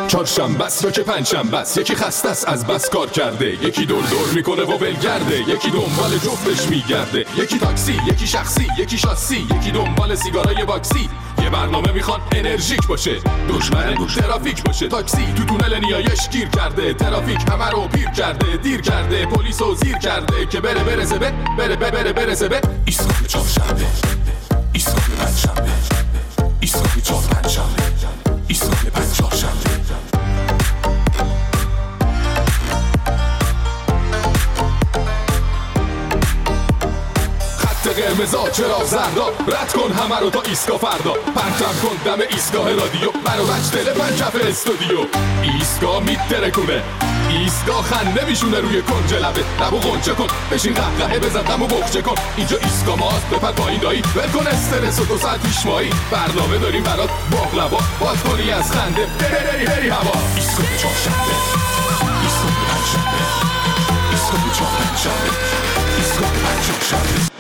چهارشنبه است یا که پنجشنبه است، یکی خسته است از بس کار کرده، یکی دور دور میکنه و ولگرده، یکی دنبال جفتش میگرده، یکی تاکسی، یکی شخصی، یکی شاسی، یکی دنبال سیگارای باکسی. یه برنامه میخوان انرژیک باشه، دشمن ترافیک باشه. تاکسی تو تونل نیایش گیر کرده، ترافیک همه رو پیر کرده، دیر کرده، پلیسو زیر کرده که برسه به ایستگاه چهارشنبه، ایستگاه پنجشنبه، ایستگاه چهارشنبه، ایستگاه پنجشنبه. قرمزا چراغ زردا، رد کن همه رو تا ایستگاه فردا، پرچم کن دم ایستگاه رادیو، منو بچ دل پنجف استودیو. ایستگاه میترکونه، ایستگاه خنده میشونه روی کنج لبه، لبو غنچه کن، بشین قهقهه بزن غمو بخچه کن. اینجا ایستگاه ماست، بپر پایین دایی، ول کن استرس و 2 ساعت پیش مایی. برنامه داریم برات باقلوا، باز کنی از خنده بری هوا. ایستگاه چهارشنبه، ایستگاه پنجشنبه، ایستگاه چهارشنبه، ایستگاه پنجشنبه.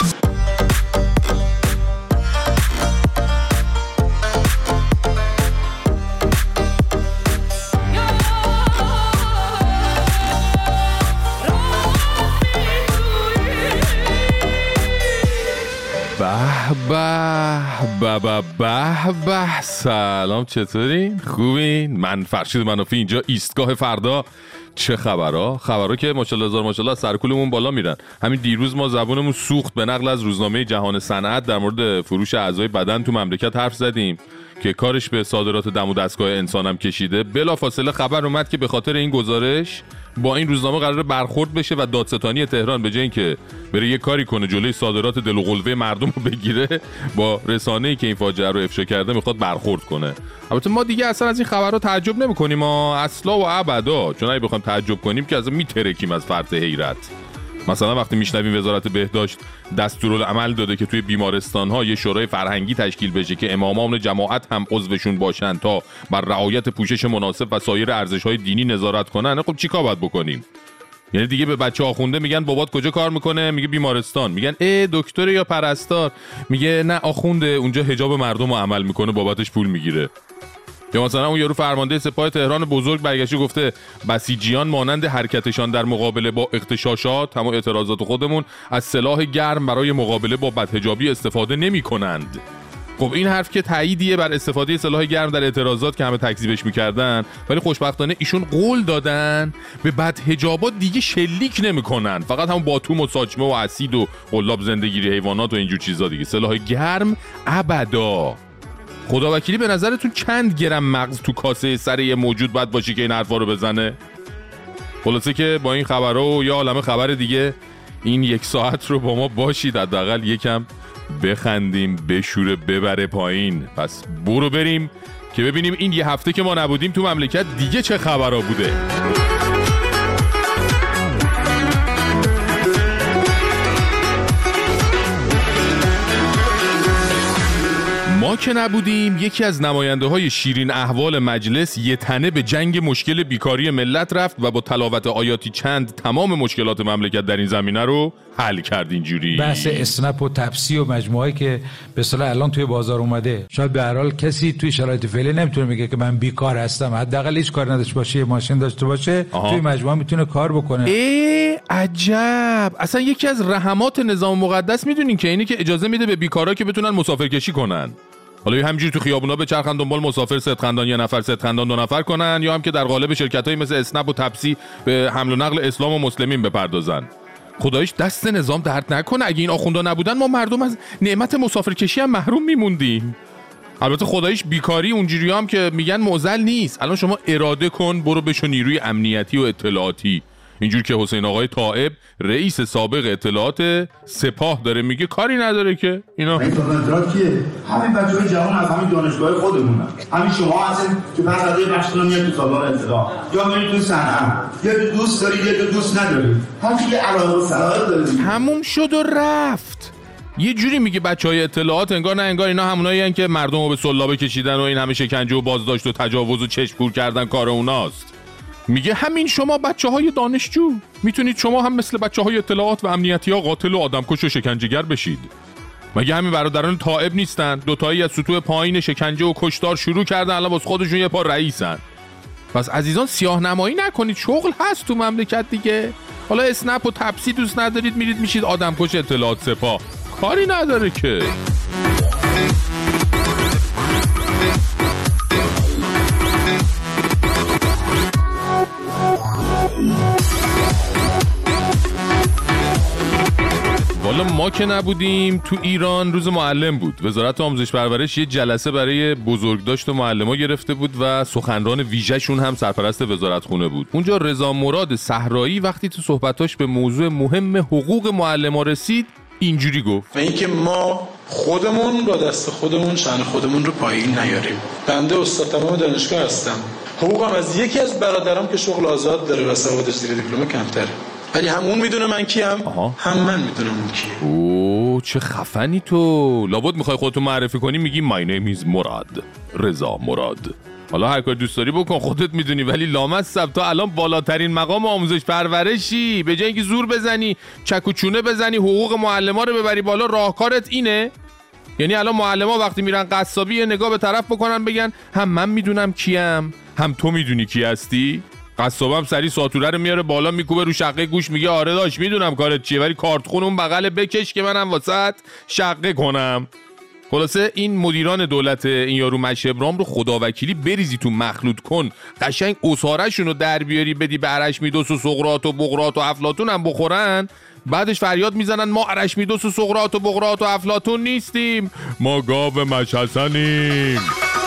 به سلام، چطورین؟ خوبین؟ من فرشید منافی، اینجا ایستگاه فردا. چه خبرها که ماشاءالله سرکولمون بالا میرن. همین دیروز ما زبونمون سوخت به نقل از روزنامه جهان صنعت در مورد فروش اعضای بدن تو مملکت حرف زدیم که کارش به صادرات دم و دستگاه انسانم کشیده. بلافاصله خبر اومد که به خاطر این گزارش با این روزنامه قراره برخورد بشه و دادستانی تهران به جای اینکه بره یه کاری کنه جلوی صادرات دل و قلوه مردم رو بگیره، با رسانه‌ای که این فاجعه رو افشا کرده میخواد برخورد کنه. البته ما دیگه اصلا از این خبرها تعجب نمی‌کنیم اصلا و ابدا، چون اگه بخوایم تعجب کنیم که اصلا میترکیم از فرط حیرت. مثلا وقتی میشنویم وزارت بهداشت دستورالعمل داده که توی بیمارستان‌ها یه شورای فرهنگی تشکیل بشه که امامان جماعت هم عضوشون باشن تا بر رعایت پوشش مناسب و سایر ارزش‌های دینی نظارت کنن، خب چیکار باید بکنیم؟ یعنی دیگه به بچه آخونده میگن بابات کجا کار میکنه؟ میگه بیمارستان. میگن دکتر یا پرستار؟ میگه نه آخونده، اونجا حجاب مردم رو عمل میکنه، بابتش پول میگیره. یا مثلا اون یارو فرمانده سپاه تهران بزرگ برگشته گفته بسیجیان مانند حرکتشان در مقابله با اغتشاشات، همون اعتراضات خودمون، از سلاح گرم برای مقابله با بدحجابی استفاده نمی‌کنند. خب این حرف که تاییدیه بر استفاده سلاح گرم در اعتراضات که همه تکذیبش می‌کردن، ولی خوشبختانه ایشون قول دادن به بدحجابات دیگه شلیک نمی‌کنن، فقط همون باتوم و ساچمه و اسید و قلاب زندگیری حیوانات و اینجور چیزا دیگه. سلاح گرم ابدا. خدا وکیلی به نظرتون چند گرم مغز تو کاسه سر یه موجود باید باشه که این حرفا رو بزنه؟ خلاصه که با این خبرها و یا عالمه خبر دیگه این 1 ساعت رو با ما باشید، حداقل یکم بخندیم، بشوره، ببره پایین. پس برو بریم که ببینیم این یه هفته که ما نبودیم تو مملکت دیگه چه خبرها بوده. ما که نبودیم، یکی از نماینده های شیرین احوال مجلس یه تنه به جنگ مشکل بیکاری ملت رفت و با تلاوت آیاتی چند تمام مشکلات مملکت در این زمینه رو حل کرد. اینجوری بحث اسنپ و تپسی و مجموعه‌ای که به اصطلاح الان توی بازار اومده، شاید به هر حال کسی توی شرایط فعلی نمیتونه میگه که من بیکار هستم، حداقل هیچ کار نداشته باشه، یه ماشین داشته باشه، توی مجموعه میتونه کار بکنه. عجب. اصلا یکی از رحمات نظام مقدس میدونین که اینی که اجازه میده به بیکارا که بتونن مسافرکشی کنن. حالا همینجوری تو خیابونا به چرخن دنبال مسافر صدخندان، یه نفر صدخندان 2 نفر کنن، یا هم که در قالب شرکتایی مثل اسنپ و تپسی به حمل و نقل اسلام و مسلمین بپردازن. خدایش دست نظام درد نکنه. اگه این آخوندا نبودن ما مردم از نعمت مسافرکشی هم محروم میموندیم. البته خدایش بیکاری اونجوری هم که میگن معضل نیست. الان شما اراده کن برو بشو نیروی امنیتی و اطلاعاتی، اینجور که حسین آقای طائب رئیس سابق اطلاعات سپاه داره میگه کاری نداره که اینا. این تکنولوژی کیه؟ همین بچه‌های جوان از همین دانشگاه خودمونن. همین شما هستین که پس از بچه‌ها میاد تو سالار اطلاع یا میرید تو صنعت، یا دوست دارید یا دوست ندارید، هر کی علاقه و صلاحیت داره. تموم شد و رفت. یه جوری میگه بچهای اطلاعات انگار نه انگار اینا همونایی هستن که مردمو به سلابه کشیدن و این همه شکنجه و بازداشت و تجاوز و چشم کور کردن کار اوناست. میگه همین شما بچه‌های دانشجو میتونید شما هم مثل بچه‌های اطلاعات و امنیتی ها قاتل و آدمکش و شکنجهگر بشید. مگه همین برادران طائب نیستن؟ دوتایی از سطوح پایین شکنجه و کشتار شروع کردن، الان واسه خودشون یه پا رئیسن. پس عزیزان سیاه نمایی نکنید، شغل هست تو مملکت دیگه. حالا اسنپ و تپسی دوست ندارید میرید میشید آدمکش اطلاعات سپاه، کاری نداره که. والا ما که نبودیم تو ایران روز معلم بود. وزارت آموزش پرورش یه جلسه برای بزرگداشت و معلم‌ها گرفته بود و سخنران ویژه‌شون هم سرپرست وزارتخونه بود. اونجا رضا مراد صحرایی وقتی تو صحبتاش به موضوع مهم حقوق معلم‌ها رسید اینجوری گفت: و اینکه ما خودمون با دست خودمون شأن خودمون رو پایین نیاریم. بنده استاد تمام دانشگاه هستم، حقوقم از یکی از برادرام که شغل آزاد داره و سوادش زیر دیپلم کمتره، ولی هم اون میدونه من کیم، هم من میدونم اون کیه. اوه چه خفنی تو. لابد میخوای خودتو معرفی کنی میگی my name is مراد، رضا مراد. حالا هر کار دوست داری بکن، خودت میدونی، ولی لامصب تو الان بالاترین مقام آموزش پرورشی. به جای اینکه زور بزنی چک و چونه بزنی حقوق معلما رو ببری بالا، راهکارت اینه؟ یعنی الان معلما وقتی میرن قصابی یه نگاه به طرف بکنن بگن هم من میدونم کیم هم تو میدونی کی هستی؟ قصابم سری ساتوره رو میاره بالا میکوبه رو شقه گوش میگه آره داش میدونم کارت چیه، ولی کارتخون اون بغل بکش که منم واسط شقه کنم. خلاصه این مدیران دولت این یارو مشبرام رو خداوکیلی بریزی تو مخلوط کن، قشنگ اساره‌شون رو در بیاری بدی به ارشمیدس و سقراط و بقراط و افلاطون هم بخورن، بعدش فریاد میزنن ما ارشمیدس و سقراط و بقراط و افلاطون نیستیم، ما گاو مشحسنیم.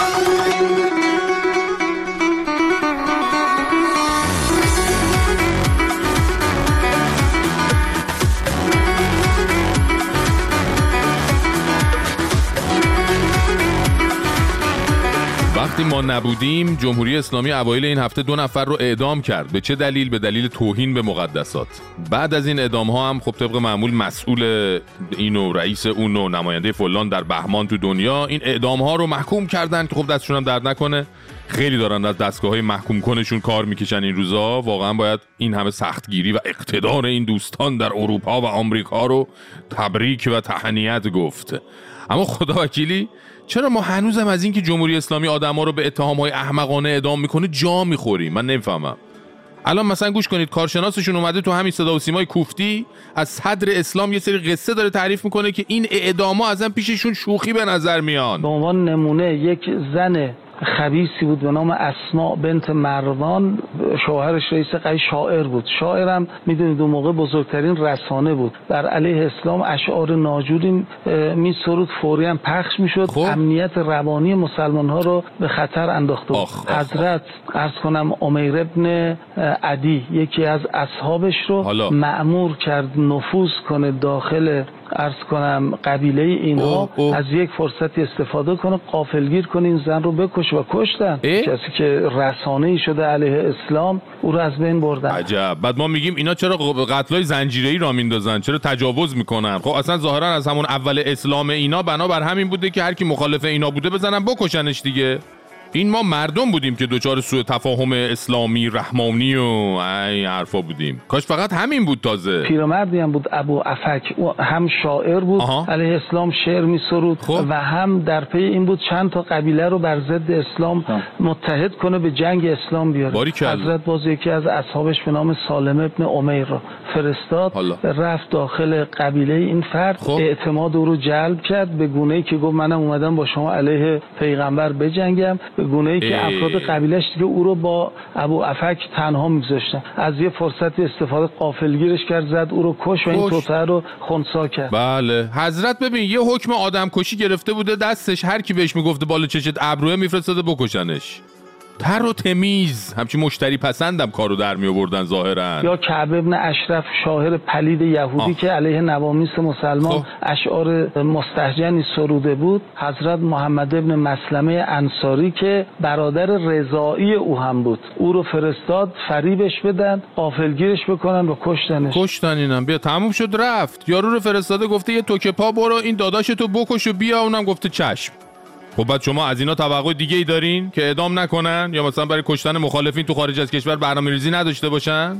وقتی ما نبودیم جمهوری اسلامی اوایل این هفته 2 نفر رو اعدام کرد. به چه دلیل؟ به دلیل توهین به مقدسات. بعد از این اعدام ها هم خب طبق معمول مسئول اینو رئیس اونو نماینده فلان در بهمان تو دنیا این اعدام ها رو محکوم کردن که خب دستشون هم درد نکنه. خیلی دارن از دستگاه‌های محکوم کنشون کار میکشن این روزا. واقعا باید این همه سختگیری و اقتدار این دوستان در اروپا و آمریکا رو تبریک و تهنیت گفت. اما خداوکیلی چرا ما هنوزم از این که جمهوری اسلامی آدما رو به اتهام‌های احمقانه اعدام میکنه جا میخوریم؟ من نمیفهمم. الان مثلا گوش کنید، کارشناسشون اومده تو همین صدا و سیمای کوفتی از صدر اسلام یه سری قصه داره تعریف میکنه که این اعداما ازن پیششون شوخی به نظر میان. به عنوان نمونه یک زن خبیثی بود به نام اسماء بنت مروان، شوهرش رئیس قی شاعر بود. شاعرم میدونید اون موقع بزرگترین رسانه بود، بر علیه اسلام اشعار ناجوری میسرود، فوری هم پخش میشد. امنیت روانی مسلمان ها رو به خطر انداخته بود. حضرت عرض کنم امیر ابن عدی یکی از اصحابش رو مأمور کرد نفوذ کنه داخل عرض کنم قبیله اینها، از یک فرصتی استفاده کنه، غافلگیر کنه این زن رو بکشه و کشتن. کسی که رسانه‌ای شده علیه اسلام او رو از بین بردن. عجب. بعد ما میگیم اینا چرا قتلای زنجیره‌ای را میندازن، چرا تجاوز میکنن؟ خب اصلا ظاهرا از همون اول اسلام اینا بنابر همین بوده که هر کی مخالف اینا بوده بزنن بکشنش دیگه. این ما مردم بودیم که دوچار سوء تفاهم اسلامی رحمانی و این حرفا بودیم. کاش فقط همین بود. تازه پیرمردی هم بود ابو عفک، هم شاعر بود علیه اسلام شعر میسرود و هم در پی این بود چند تا قبیله رو بر ضد اسلام متحد کنه به جنگ اسلام بیاره. حضرت باز یکی از اصحابش به نام سالم ابن امیر رو فرستاد، رفت داخل قبیله این فرد، اعتماد او رو جلب کرد به گونه‌ای که گفت منم اومدم با شما علیه پیغمبر بجنگم، به گونه‌ای که افراد قبیله‌اش دیگه او رو با ابو عفک تنها می‌گذاشتن. از یه فرصتی استفاده غافلگیرش کرد، زد او رو کش و این توطئه رو خنثی کرد. بله حضرت ببین یه حکم آدمکشی گرفته بوده دستش، هر کی بهش میگفته بالا چشت ابروه میفرستاده بکشنش. تر و تمیز، همچین مشتری پسندم کارو در می آوردن ظاهرا. یا کعب ابن اشرف شاعر پلید یهودی که علیه نوامیس مسلمان اشعار مستهجنی سروده بود. حضرت محمد ابن مسلمه انصاری که برادر رضایی او هم بود، او رو فرستاد فریبش بدن، غافلگیرش بکنن و کشتنش. کشتن اینم. بیا تموم شد رفت. یارو رو فرستاده گفته یه توکه پا برو این داداشتو بکش و بیا، اونم گفته چشم. خب بعد شما از اینا توقع دیگه ای دارین که اعدام نکنن یا مثلا برای کشتن مخالفین تو خارج از کشور برنامه‌ریزی نداشته باشن؟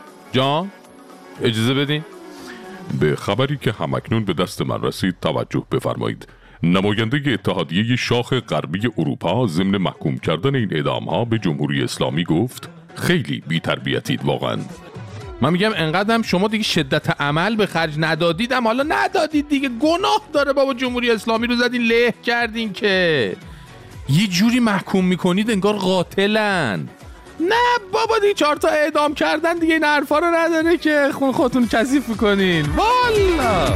جان اجازه بدین. به خبری که همکنون به دست من رسید توجه بفرمایید. نماینده اتحادیه شاخ غربی اروپا ضمن محکوم کردن این اعدام‌ها به جمهوری اسلامی گفت خیلی بی‌تربیتید واقعاً. من میگم انقدرم شما دیگه شدت عمل به خرج ندادیدم، حالا ندادید دیگه، گناه داره بابا. جمهوری اسلامی رو زدین له کردین که یه جوری محکوم میکنید انگار قاتلن. نه بابا دیگه 4 تا اعدام کردن دیگه این حرفا رو نداره که خودتون کثیف میکنین والا.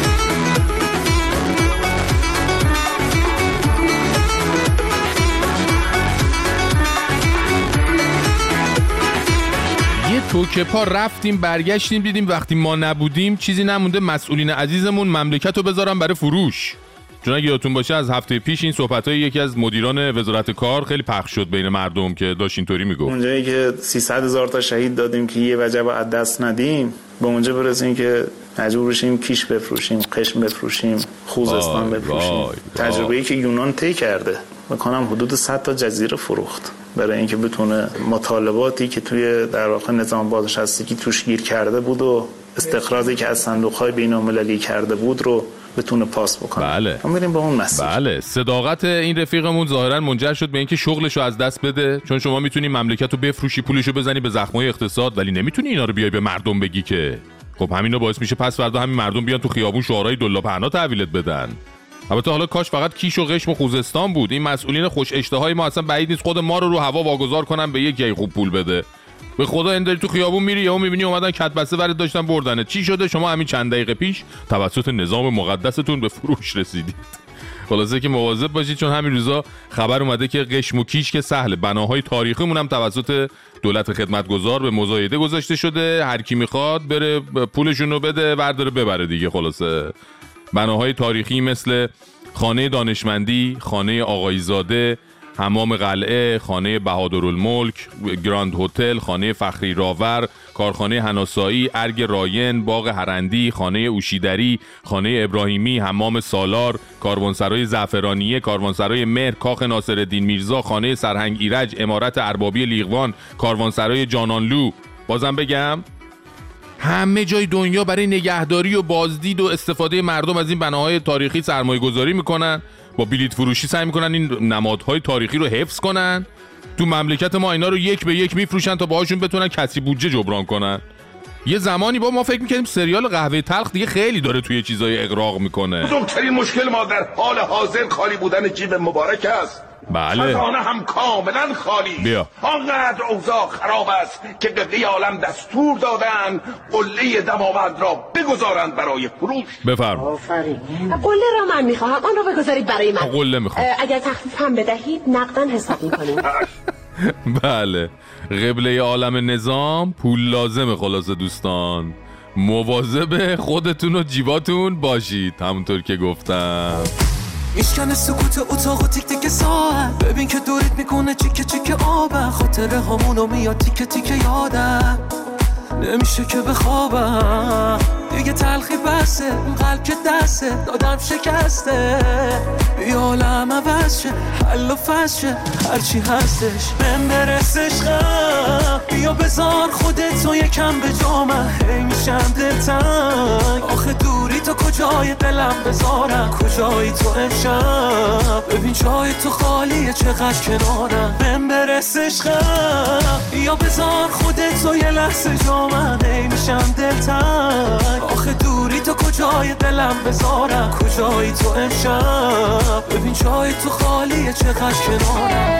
توکه پا رفتیم برگشتیم دیدیم وقتی ما نبودیم چیزی نمونده مسئولین عزیزمون مملکت رو بذارن برای فروش. چون اگه یادتون باشه از هفته پیش این صحبت‌های یکی از مدیران وزارت کار خیلی پخش شد بین مردم که داشت اینطوری میگفت اونجایی که 300,000 تا شهید دادیم که یه وجب از دست ندیم به اونجا برسیم که مجبور بشیم کیش بفروشیم، قشم بفروشیم، خوزستان بفروشیم. تجربه‌ای که یونان طی کرده میکنم حدود 100 تا جزیره فروخت برای اینکه بتونه مطالباتی که توی در واقع نظام بازنشستگی توش گیر کرده بود و استخراجی که از صندوق‌های بین‌المللی کرده بود رو بتونه پاس بکنه. بله. ما میریم به اون مسیر. بله. صداقت این رفیقمون ظاهرا منجر شد به اینکه شغلشو از دست بده، چون شما میتونی مملکت رو بفروشی، پولشو بزنی به زخمای اقتصاد، ولی نمیتونی اینا رو بیای به مردم بگی که. خب همینا باعث میشه پس فردا همین مردم بیان تو خیابون شعارهای دلا پهنا تحویلت بدن. البته حالا کاش فقط کیش و قشم و خوزستان بود. این مسئولین خوش اشتهای ما اصلا بعید نیست خود ما رو هوا واگذار کنن به یک گی خوب پول بده. به خدا این داری تو خیابون میری یهو میبینی اومدن کتبسته ورد داشتن بردنه. چی شده شما همین چند دقیقه پیش توسط نظام مقدستون به فروش رسیدید. خلاصه که مواظب باشید، چون همین روزا خبر اومده که قشم و کیش که سهل، بناهای تاریخیمون هم توسط دولت خدمتگزار به مزایده گذاشته شده. هر کی میخواد بره پولشون رو بده ورداره ببره دیگه. خلاصه بناهای تاریخی مثل خانه دانشمندی، خانه آقایزاده، حمام قلعه، خانه بهادرالملک، گراند هتل، خانه فخری راور، کارخانه هناسایی، ارگ راین، باغ هرندی، خانه اوشیدری، خانه ابراهیمی، حمام سالار، کاروانسرای زعفرانیه، کاروانسرای مهر، کاخ ناصرالدین میرزا، خانه سرهنگ ایرج، عمارت اربابی لیغوان، کاروانسرای جانانلو. بازم بگم همه جای دنیا برای نگهداری و بازدید و استفاده مردم از این بناهای تاریخی سرمایه گذاری میکنن، با بلیط فروشی سعی میکنن این نمادهای تاریخی رو حفظ کنن. تو مملکت ما اینا رو یک به یک میفروشن تا باهاشون بتونن کسری بودجه جبران کنن. یه زمانی با ما فکر میکنیم سریال قهوه تلخ دیگه خیلی داره توی چیزای اغراق میکنه. بزرگترین مشکل ما در حال حاضر خالی بودن جیب مبارک است. بله. خزانه هم کاملا خالی. بیا. آنقدر اوضاع خراب است که قبله عالم دستور دادن قله دماوند را بگذارند برای فروش. بفرم. آفرین. قله را من میخواهم، آن را بگذارید برای من. قله میخوام. اگر تخفیف هم بدهید نقدن حساب میکنیم. بله. قبله عالم نظام پول لازمه. خلاصه دوستان مواظب خودتون و جیباتون باشید همونطور که گفتم. میشکنه سکوت اتاق و تیک تیک ساعت، ببین که دورت میکنه چیکه چیکه آبم، خاطره همونو میاد تیکه تیکه یادم، نمیشه که بخوابم دیگه، تلخی بسه اون قلب که دسته دادم شکسته، بی عالم عوض شه حل و فصل شه هرچی هستش من برس عشقم، بیا بذار خودتو یکم به جامم، هی میشم دلتنگ آخه دوری تو کجای دلم بذارم، کجایی تو امشب، ببین جای تو خالیه چقدر کنارم، من برس عشقم، بیا بذار خودتو یه لحظه جامم، هی میشم دلتنگ آخه دوری تو کجای دلم بذارم، کجایی تو امشب، ببین جای تو خالیه چقدر کنارم.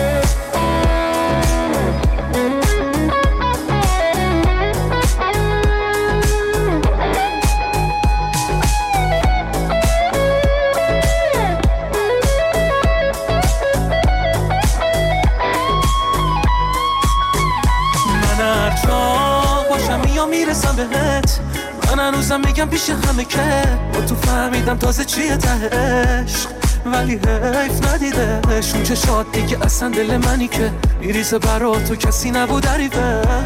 من هر جا باشم یا میرسم بهت، من هنوزم میگم پیش همه که با تو فهمیدم تازه چیه ته عشق، ولی حیف ندیدش اون چشات دیگه اصلا دل منی که میریزه برا تو کسی نبود عریفش،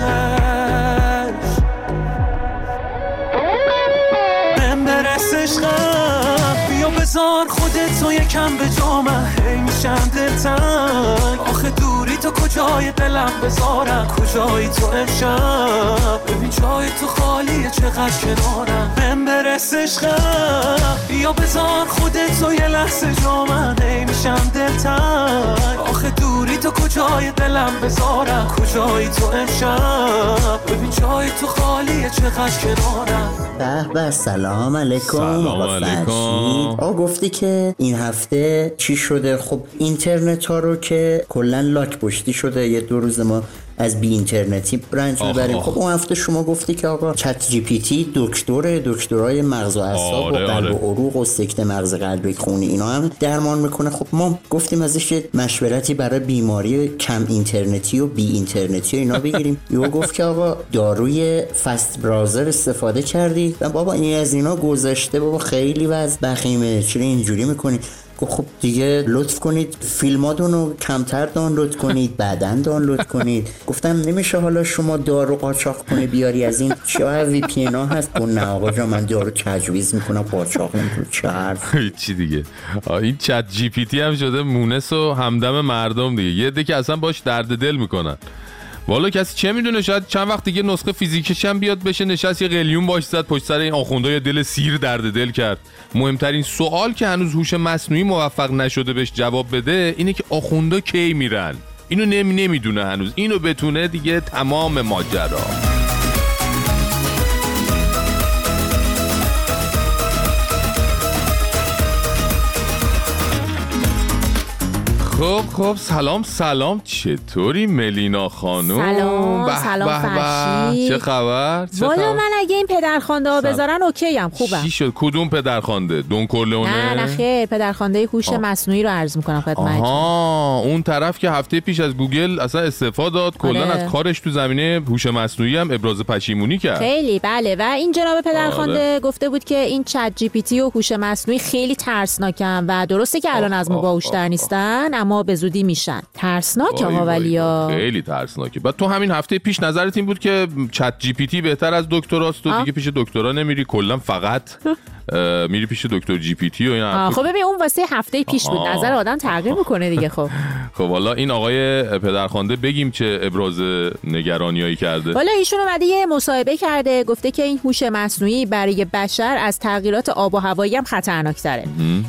من برس عشقم، بیا بذار خودتو یکم به جامم، هی میشم دلتنگ آخه دوری تو کجای دلم بذارم، کجایی تو امشب، ببین جای تو خالیه چقدر کنارم، بهم برس عشقم، بیا بذار خودت تو یه لحظه جا من، میشم دلتنگ، آخه دوری تو کجای دلم بذارم، کجایی تو امشب، ببین جای تو خالیه چقدر کنارم. به سلام علیکم. سلام علیکم. آقا گفتی که این هفته چی شده؟ خب اینترنت ها رو که کلا لاک پشتی شده، یه 2 روز ما از بی اینترنتی رنج میبریم. خب اون هفته شما گفتی که آقا چت جی پی تی دکترای مغز و اعصاب و قلب و عروق و سکته مغز قلبی خونی اینا هم درمان میکنه. خب ما گفتیم ازش یه مشورتی برای بیماری کم اینترنتی و بی اینترنتی و اینا بگیریم. یهو گفت که آقا داروی فست براوزر استفاده کردی و بابا این از اینا گذشته، بابا خیلی وضع بخیمه، چرا اینجوری میکنی؟ خب دیگه لطف کنید فیلماتون رو کمتر دانلود کنید، بعدن دانلود کنید. گفتم نمیشه حالا شما دارو قاچاق کنی بیاری از این چه وی پی ان ها هست؟ نه آقا جان من دارو تجویز میکنم قاچاق نمیکنم. چه حرف چی دیگه؟ این چت جی پی تی هم شده مونس و همدم مردم دیگه. یه دیگه اصلا باش درد دل میکنن. والا کسی چه میدونه، شاید چند وقت دیگه نسخه فیزیکش هم بیاد بشه نشست یه قلیون باش زد پشت سر این آخوندای دل سیر درد دل کرد. مهمترین سوال که هنوز هوش مصنوعی موفق نشده بهش جواب بده اینه که آخوندا کی میرن. اینو نمیدونه هنوز. اینو بتونه دیگه تمام ماجرا. خب سلام چطوری ملینا خانم؟ سلام فرشید. چه خبر؟ والا من اگه این پدرخوانده ها بذارن اوکی ام، خوبم. چی شد؟ کدوم پدرخوانده؟ دون کورلئونه؟ نه خیر، پدرخوانده هوش مصنوعی رو عرض میکنم خدمتتون. اون طرف که هفته پیش از گوگل اصلا استعفا داد، کلا از کارش تو زمینه هوش مصنوعی هم ابراز پشیمونی کرد. خیلی بله. و این جناب پدرخوانده گفته بود که این چت جی پی تی و هوش مصنوعی خیلی ترسناکن و درسته که الان از ما باهوش‌تر نیستن اما به زودی میشن. ترسناکه ها ولیا. خیلی ترسناکه. بعد تو همین هفته پیش نظرت این بود که چت جی پی تی بهتر از دکتراست و دیگه پیش دکترا نمیری، کلا فقط میری پیش دکتر جی پی تی و اینا. خب ببین اون واسه هفته پیش بود، نظر آدم تغییر میکنه دیگه. خب حالا این آقای پدرخوانده بگیم چه ابراز نگرانیایی کرده. حالا ایشون اومده یه مصاحبه کرده، گفته که این هوش مصنوعی برای بشر از تغییرات آب و هوایی هم خطرناک‌تره.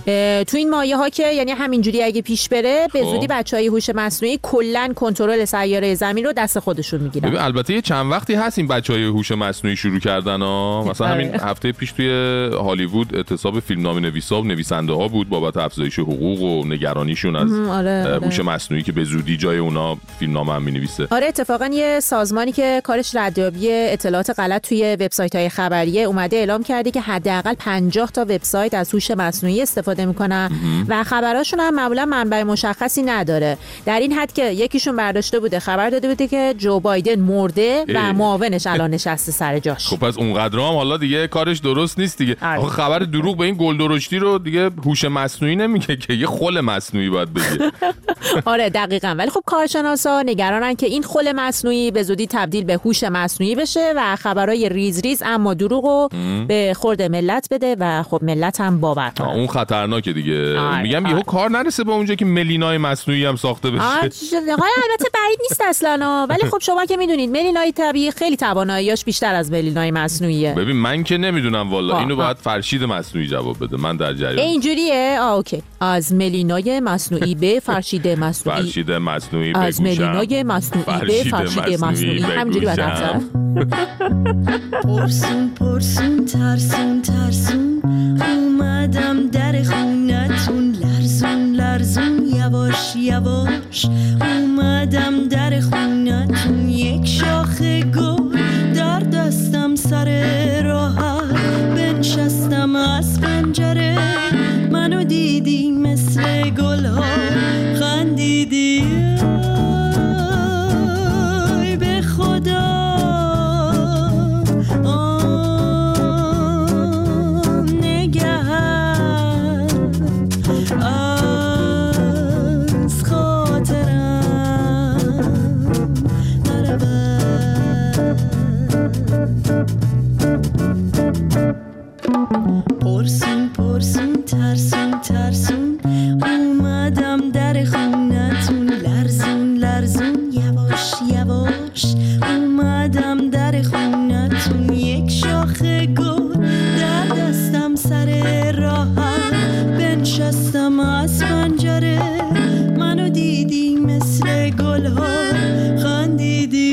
تو این مایه‌ها که یعنی همینجوری اگه پیش بره به زودی بچهای هوش مصنوعی کلاً کنترل سیاره زمین رو دست خودشون میگیرن. ببین البته یه چند وقتی هست این بچهای هوش مصنوعی شروع کردن مثلا همین هفته پیش توی هالیوود اعتصاب فیلمنامه‌نویسا و نویسنده‌ها بود بابت افزایش حقوق و نگرانیشون از هوش مصنوعی که به زودی جای اونا فیلمنامه هم می‌نویسه. آره اتفاقا یه سازمانی که کارش ردیابی اطلاعات غلط توی وبسایت‌های خبریه اومده اعلام کرده که حداقل 50 تا وبسایت از هوش مصنوعی استفاده می‌کنن و خبراشون هم معمولا منبع مشخصی نداره. در این حد که یکیشون برداشته بوده خبر داده بوده که جو بایدن مرده و معاونش الان نشسته سر جاش. خب پس اونقدر هم حالا دیگه کارش درست نیست دیگه. آخه خبر دروغ به این گل درشتی رو دیگه هوش مصنوعی نمیگه که، یه خل مصنوعی باید بگه. آره دقیقاً. ولی خب کارشناسا نگرانن که این خل مصنوعی به زودی تبدیل به هوش مصنوعی بشه و خبرای ریز اما دروغو به خورد ملت بده و خب ملت هم باور کنه. اون خطرناکه دیگه. میگم یهو کار نرسه به اونجا که ملینای مصنوعی هم ساخته بشه. البته بعید نیست اصلا، ولی خب شما که میدونید ملینای طبیعی خیلی تواناییاش بیشتر از ملینای مصنوعیه. ببین من که نمیدونم والا، اینو باید فرشید مصنوعی جواب بده. من در جریان. اینجوریه؟ اوکی. از ملینای مصنوعی به فرشید مصنوعی. فرشید مصنوعی بگوشم. از ملینای مصنوعی به فرشید مصنوعی. همینجوری باید حرف پرسون ترسون اومدم در خونتون، لرزون یواش اومدم در خونتون، یک شاخه گل در دستم سر راحت بنشستم از پنجره، منو دیدی مثل گل‌ها خندیدی، به خدا سالها خندیدی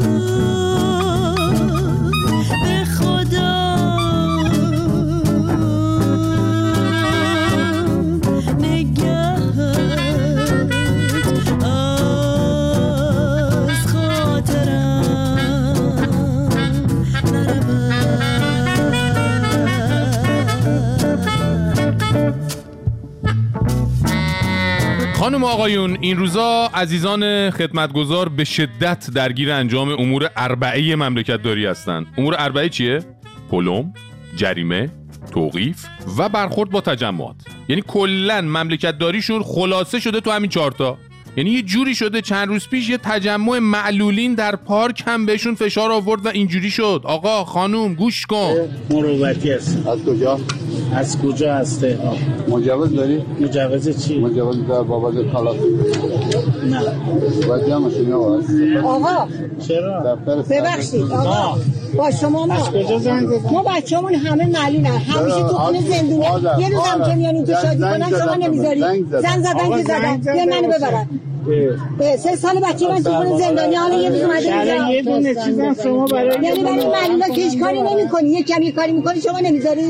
به خدا خانم آقایون، این روزا عزیزان خدمتگزار به شدت درگیر انجام امور اربعه مملکت داری هستند. امور اربعه چیه؟ پلم، جریمه، توقیف و برخورد با تجمعات. یعنی کلن مملکت داریشون خلاصه شده تو همین 4 تا. یعنی یه جوری شده چند روز پیش یه تجمع معلولین در پارک هم بهشون فشار آورد و اینجوری شد. آقا خانوم گوش کن. مروتی است. از کجا؟ از کجا هسته؟ مجوز داری؟ مجوز چی؟ مجوز در بابت کالا. نه. باید هم ماشینا هست. آقا چرا؟ ببخشید آقا. با شما ما از کجا زنگ زدید؟ ما بچه‌مون همه معلولن. همیشه تو خونه زندونی. یه روز هم که میانین تو شادی کنن شما نمیذاری. زنگ زدن که زدن. بیا منو ببرن. 3 سال بچه من تو خونه زندانی، حالا یه روز اومده اینجا. یه دونه چیزم شما برای یعنی برای معلولا که هیچ کاری نمی‌کنی، یه کمی کاری می‌کنی شما نمیذاری؟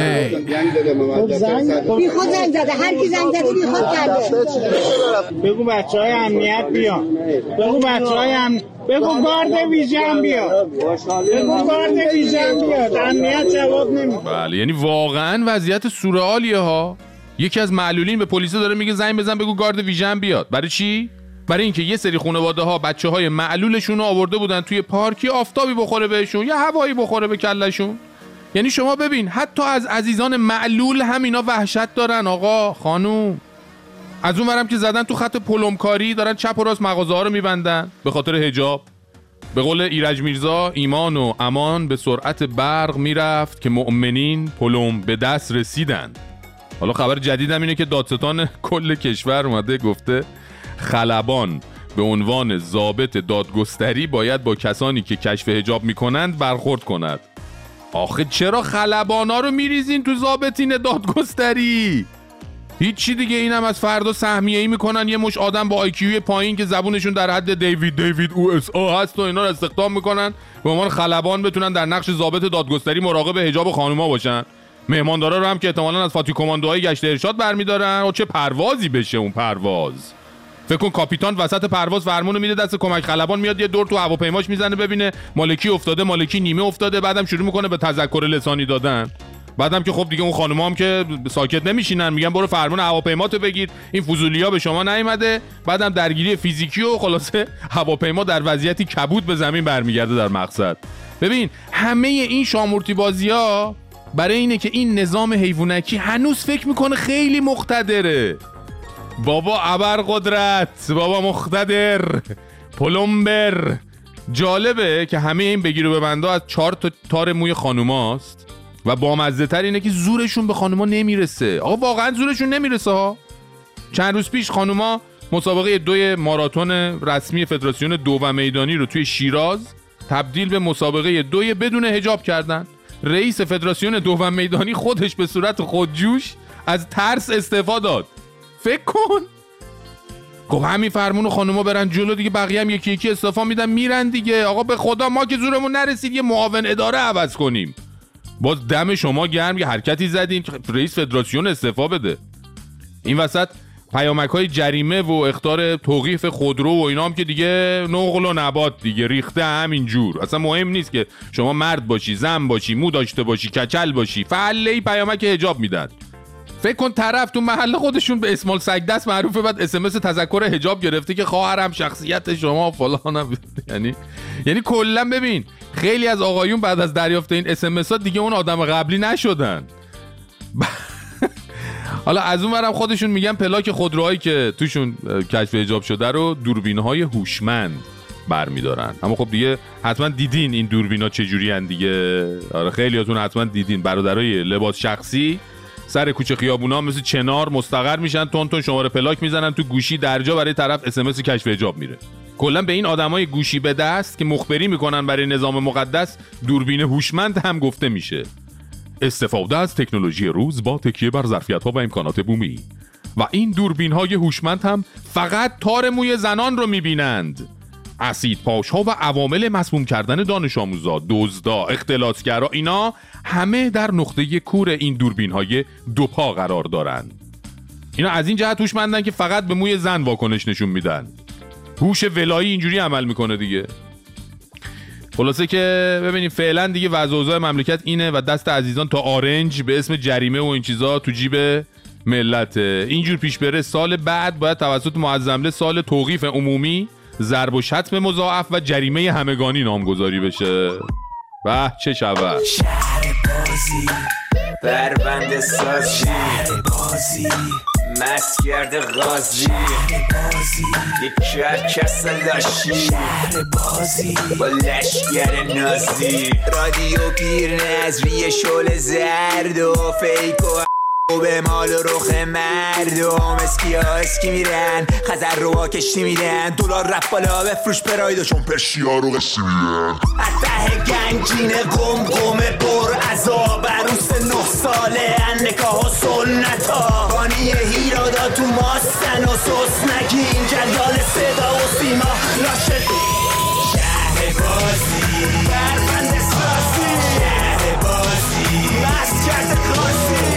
بی خود زنگ زده، هر کی زنگ زده بی خود کرده. بگو بچهای امنیت بیان. بگو بچهای بگو گارد ویژه هم بیاد. بگو گارد ویژه هم بیاد. امنیت جواب نمیده. بله، یعنی واقعا وضعیت سورئالیه ها. یکی از معلولین به پلیس داره میگه زنگ بزن بگو گارد ویژه هم بیاد. برای چی؟ برای اینکه یه سری خانواده ها بچه‌های معلولشون رو آورده بودن توی پارکی، آفتابی بخوره بهشون یا هوایی بخوره به کلهشون. یعنی شما ببین حتی از عزیزان معلول هم اینا وحشت دارن. آقا خانوم، از اون ورم که زدن تو خط پلمکاری دارن چپ و راست مغازه‌ها رو میبندن به خاطر حجاب. به قول ایرج میرزا، ایمان و امان به سرعت برق میرفت که مؤمنین پلم به دست رسیدند. حالا خبر جدیدم اینه که دادستان کل کشور اومده گفته خلبان به عنوان ضابط دادگستری باید با کسانی که کشف حجاب میکنند برخورد کند. آخه چرا خلبانا رو میریزین تو ضابطین دادگستری؟ هیچی دیگه. اینم از فردا سهمیه‌ای میکنن، یه مش آدم با آیکیوی پایین که زبونشون در حد دیوید USA هست و اینا رو استخدام میکنن به عنوان خلبان بتونن در نقش ضابط دادگستری مراقب حجاب خانوما باشن. مهماندارا رو هم که احتمالاً از فاتی کماندوهای گشت ارشاد برمیدارن و چه پروازی بشه اون پرواز. فکر کن کاپیتان وسط پرواز فرمونو میده دست کمک خلبان، میاد یه دور تو هواپیماش میزنه ببینه مالکی افتاده، مالکی نیمه افتاده، بعدم شروع میکنه به تذکر لسانی دادن. بعدم که خب دیگه اون خانوما هم که ساکت نمیشینن، میگن برو فرمون هواپیماتو بگیر، این فضولیا به شما نیومده. بعدم درگیری فیزیکی و خلاصه هواپیما در وضعیتی کبود به زمین برمیگرده در مقصد. ببین همه این شامورتی بازی‌ها برای اینه که این نظام حیوانکی هنوز فکر میکنه خیلی مقتدره. بابا ابرقدرت، بابا مقتدر، پلمبر. جالبه که همه این بگیر و ببندا از 4 تا تار موی خانوماست و بامزه تر اینه که زورشون به خانوما نمیرسه. آقا واقعا زورشون نمیرسه ها. چند روز پیش خانوما مسابقه 2 ماراتون رسمی فدراسیون 2 میدانی رو توی شیراز تبدیل به مسابقه 2 بدون حجاب کردن. رئیس فدراسیون 2 میدانی خودش به صورت خودجوش از ترس استعفا داد. فکر کن. خب همین فرمونو خانوما برن جلو دیگه، بقیه هم یکی یکی استعفا میدن میرن دیگه. آقا به خدا ما که زورمون نرسید یه معاون اداره عوض کنیم. باز دم شما گرم، یه حرکتی زدین رئیس فدراسیون استعفا بده. این وسط پیامک‌های جریمه و اخطار توقیف خودرو و اینا هم که دیگه نقل و نبات دیگه ریخته همینجور. اصلا مهم نیست که شما مرد باشی، زن باشی، مو داشته باشی، کچل باشی، فعلی پیامک حجاب میدن. فکر کن طرف تو محل خودشون به اسمال سگدست معروفه، بعد SMS تذکر حجاب گرفته که خواهرم شخصیت شما فلانم. یعنی کلا ببین خیلی از آقایون بعد از دریافت این SMS ها دیگه اون آدم قبلی نشدن. حالا از اون ورم خودشون میگن پلاک خودروهایی که توشون کشف حجاب شده رو دوربین‌های هوشمند برمیدارن. اما خب دیگه حتما دیدین این دوربینا چجوری ان دیگه. آره خیلیاتون حتما دیدین برادرای لباس شخصی سر کوچه خیابونا مثل چنار مستقر میشن، تون تون شماره پلاک میزنن تو گوشی، درجا برای طرف SMS کشف حجاب میره. کلا به این آدمای گوشی به دست که مخبری میکنن برای نظام مقدس دوربین هوشمند هم گفته میشه. استفاده از تکنولوژی روز با تکیه بر ظرفیت‌ها و امکانات بومی. و این دوربین‌های هوشمند هم فقط تار موی زنان رو می‌بینند. اسیدپاش‌ها و عوامل مسموم کردن دانش آموزا، دزدا، اختلاسگرا، اینا همه در نقطه کور این دوربین‌های دوپا قرار دارند. اینا از این جهت هوشمندن که فقط به موی زن واکنش نشون میدن. هوش ولایی اینجوری عمل میکنه دیگه. خلاصه که ببینید فعلا دیگه وضع اوضاع مملکت اینه و دست عزیزان تا آرنج به اسم جریمه و این چیزا تو جیب ملت. اینجور پیش بره سال بعد باید توسط معظمله سال توقیف عمومی، ضرب و شتم مضاعف و جریمه همگانی نامگذاری بشه. به چه شود. شهر بازی بربند ساز، شهر بازی مسگرد غازی، شهر بازی یک کرکس لاشی، شهر بازی با لشگر نازی، رادیو پیر نظری شل زرد و فیک و به مال و رخ مردم، اسکی ها اسکی میرن، خزر رو کشتی میدن، دلار رفت بالا بفروش پرایدو چون پرشی ها رو قصی میدن، اته گنجین قمقمه بر عذاب عروس 9 ساله نکاح و سنتا، بانی هیرادا تو ماستن و سوس نگین، جلیال صدا و سیما لاشه شهر بازی بربند ساسی، شهر بازی مسکرد خاصی،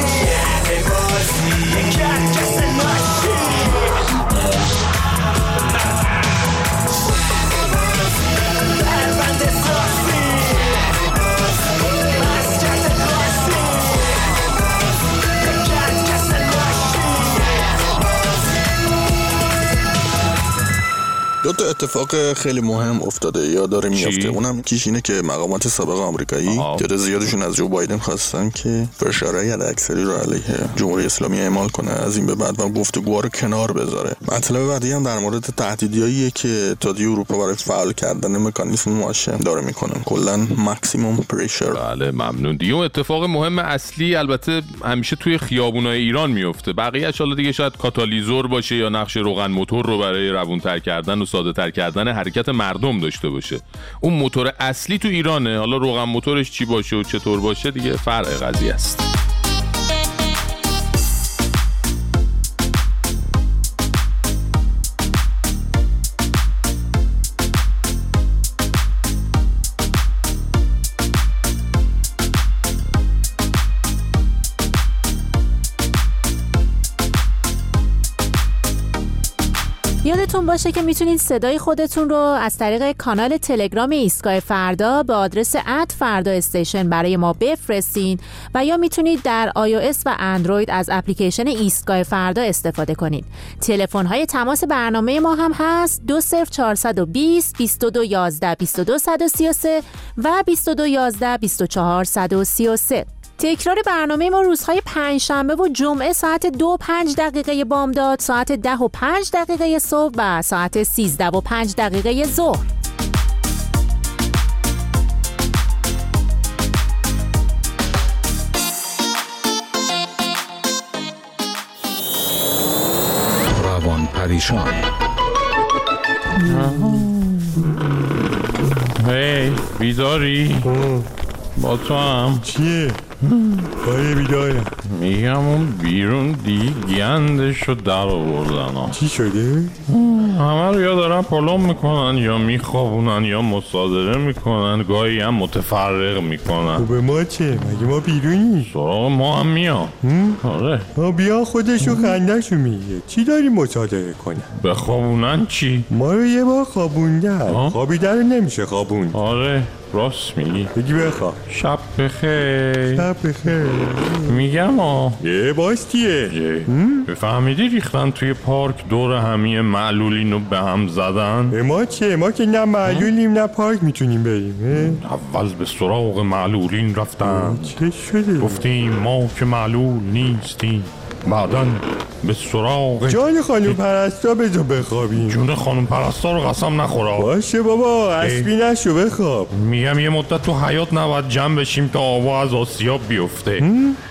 دو تا اتفاق خیلی مهم افتاده یا داره میفته. اونم کیش اینه که مقامات سابق آمریکایی تعداد زیادشون از جو بایدن خواستن که فشارهای حداکثری رو علیه جمهوری اسلامی اعمال کنه از این به بعد و گفتگوها رو کنار بذاره. مطلب بعدی هم در مورد تهدیدیاییه که اتحادیه اروپا برای فعال کردن مکانیزم ماشه داره میکنه، کلا ماکسیمم پرشر. بله ممنون. دیگه اتفاق مهم اصلی البته همیشه توی خیابونای ایران میفته، بقیه‌اش حالا دیگه شاید کاتالیزور باشه یا نقش روغن موتور رو برای روونتر کردن و ساده تر کردن حرکت مردم داشته باشه. اون موتور اصلی تو ایرانه، حالا روغن موتورش چی باشه و چطور باشه دیگه فرع قضیه است. یادتون باشه که میتونید صدای خودتون رو از طریق کانال تلگرام ایستگاه فردا به آدرس @فردا_استیشن برای ما بفرستین و یا میتونید در iOS و اندروید از اپلیکیشن ایستگاه فردا استفاده کنید. تلفن‌های تماس برنامه ما هم هست 20420 2211 2233 و 2211 2433. تکرار برنامه ما روزهای پنجشنبه و جمعه ساعت 2:05 بامداد، ساعت 10:05 صبح و ساعت 13:05 ظهر. روان پریشان. هی بیداری؟ با تو هم چیه؟ کاری بیدارم. میگم اون بیرون گندشو در آوردن. چی شده؟ همه رو یا دارن پلم میکنن یا میخوابونن یا مصادره میکنن، گاهی هم متفرق میکنن. به ما چه؟ مگه ما بیرونی؟ سراغ ما هم میان. آره بیا خودشو خندشو میگه. چی داری مصادره کنن؟ بخوابونن چی؟ ما رو یه بار خوابوندن. خوابیدن رو نمیشه خوابون. آره راست میگی. بگی بخواب. شب بخیر. شب بخیر. میگم باستی فهمیدی ریختن توی پارک دور همه معلولین رو به هم زدن؟ ما چه؟ ما که نه معلولیم نه پارک میتونیم بریم. اول به سراغ معلولین رفتن. چه شده؟ گفتیم ما که معلول نیستیم، بعداً به سراغ جان خانم پرستا بذار بخوابیم. جون خانم پرستا رو قسم نخورا. باشه بابا اسبی نشو بخواب. میگم یه مدت تو حیات نباید جمع بشیم تا آوا از آسیاب بیفته.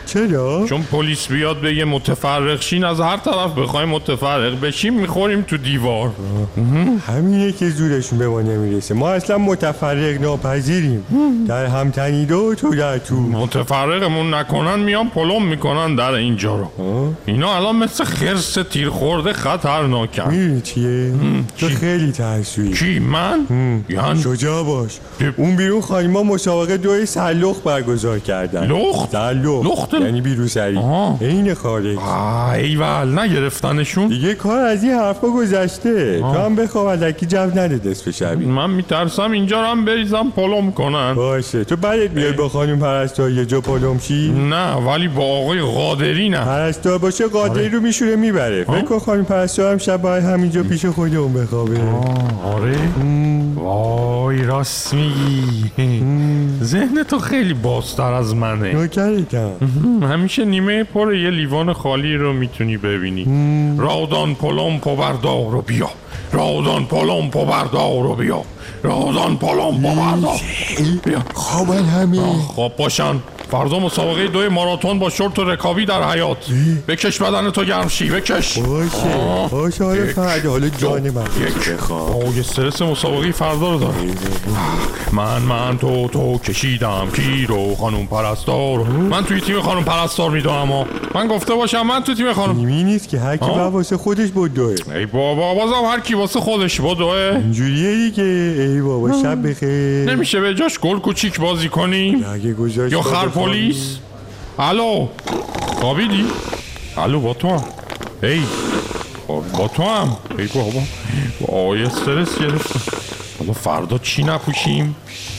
چرا؟ چون پلیس بیاد بگه متفرق شین، از هر طرف بخوایم متفرق بشیم میخوریم تو دیوار. همینه که زورشون به ما نمیرسه. ما اصلا متفرق ناپذیریم. در هم تنیده و تو در تو. متفرقمون نکنن میان پلم میکنن در اینجا رو. اینا الان مثل خرس تیر خورده خطرناکن. میدونی چیه؟ تو خیلی ترسویی. کی من؟ یعنی شجاع باش. اون بیرون خانیما مسابقه دوی سلخ برگزار کردن. لخت؟ لخت یعنی بیروسری. این خارج. ایول نگرفتنشون؟ دیگه کار از این حرفا گذشته. تو هم بخواب الکی جو نده دست بشوی. من میترسم اینجا رو هم بریزم پلم کنن. باشه تو بعدت میای با خانم پرستار یه جا پلم شی؟ نه ولی با آقای قادری نه. پرستار باشه قادری رو میشوره میبره. فکر کن خانم پرستار هم شب باید همینجا پیش خودمون بخوابه. آره وای راست میگی. ذهن تو خیلی بازتر از منه. نوکرتم. همیشه نیمه پر یه لیوان خالی رو میتونی ببینی. رادان پلم پو بردار رو بیا، رادان پلم پو بردار رو بیا، رادان پلم پو بردار بیا. خوابن همه. خواب باشن. فردا مسابقه 2 ماراتون با شورت و رکابی در حیاط. بکش بدن تو گرم شی بکش. باشه حالا فردا حالا جان من یه استرس مسابقه فردا رو دارم. من تو کشیدم کی رو خانم پرستار. من توی تیم خانم پرستار میدونم. من گفته باشم من تو تیم خانم. تیمی نیست که هر کی واسه خودش بدوه. ای بابا بازم هر کی واسه خودش بدوه. اینجوریه دیگه. ای بابا شب بخیر. نمیشه به جاش گل کوچیک بازی کنیم؟ یا خر پلیس؟ الو خوابیدی؟ الو با تو هم. ای با تو هم. ای بابا یه استرس گرفتم. حالا فردا چی نپوشیم؟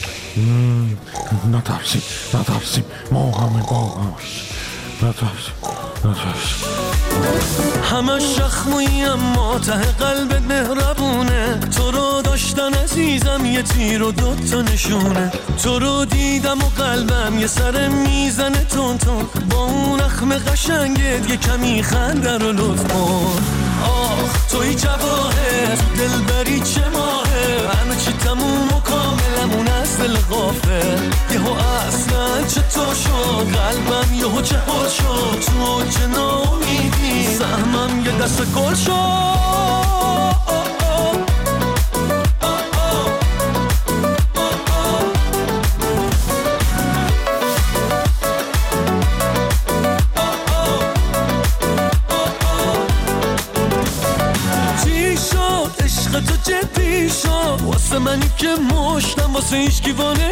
نترسیم ما همه با هم. نترسیم همه شخموی اما ته قلبت مهربونه. تو رو داشتن عزیزم یه تیر و 2 تا نشونه. تو رو دیدم و قلبم یه سر میزنه تون تون. با اون اخم قشنگت یه کمی خنده رو لطف کن. آخ توی جواهر دلبری چه ماهه. همه چی تموم و کاملمون از دل غافل. یهو اصلا چطور شد قلبم یهو چه حال شد. تو چه ناامیدی سهمم یه دست گل شد. تو جدی شد واسه منی که مشتم واسه هیچکی وانه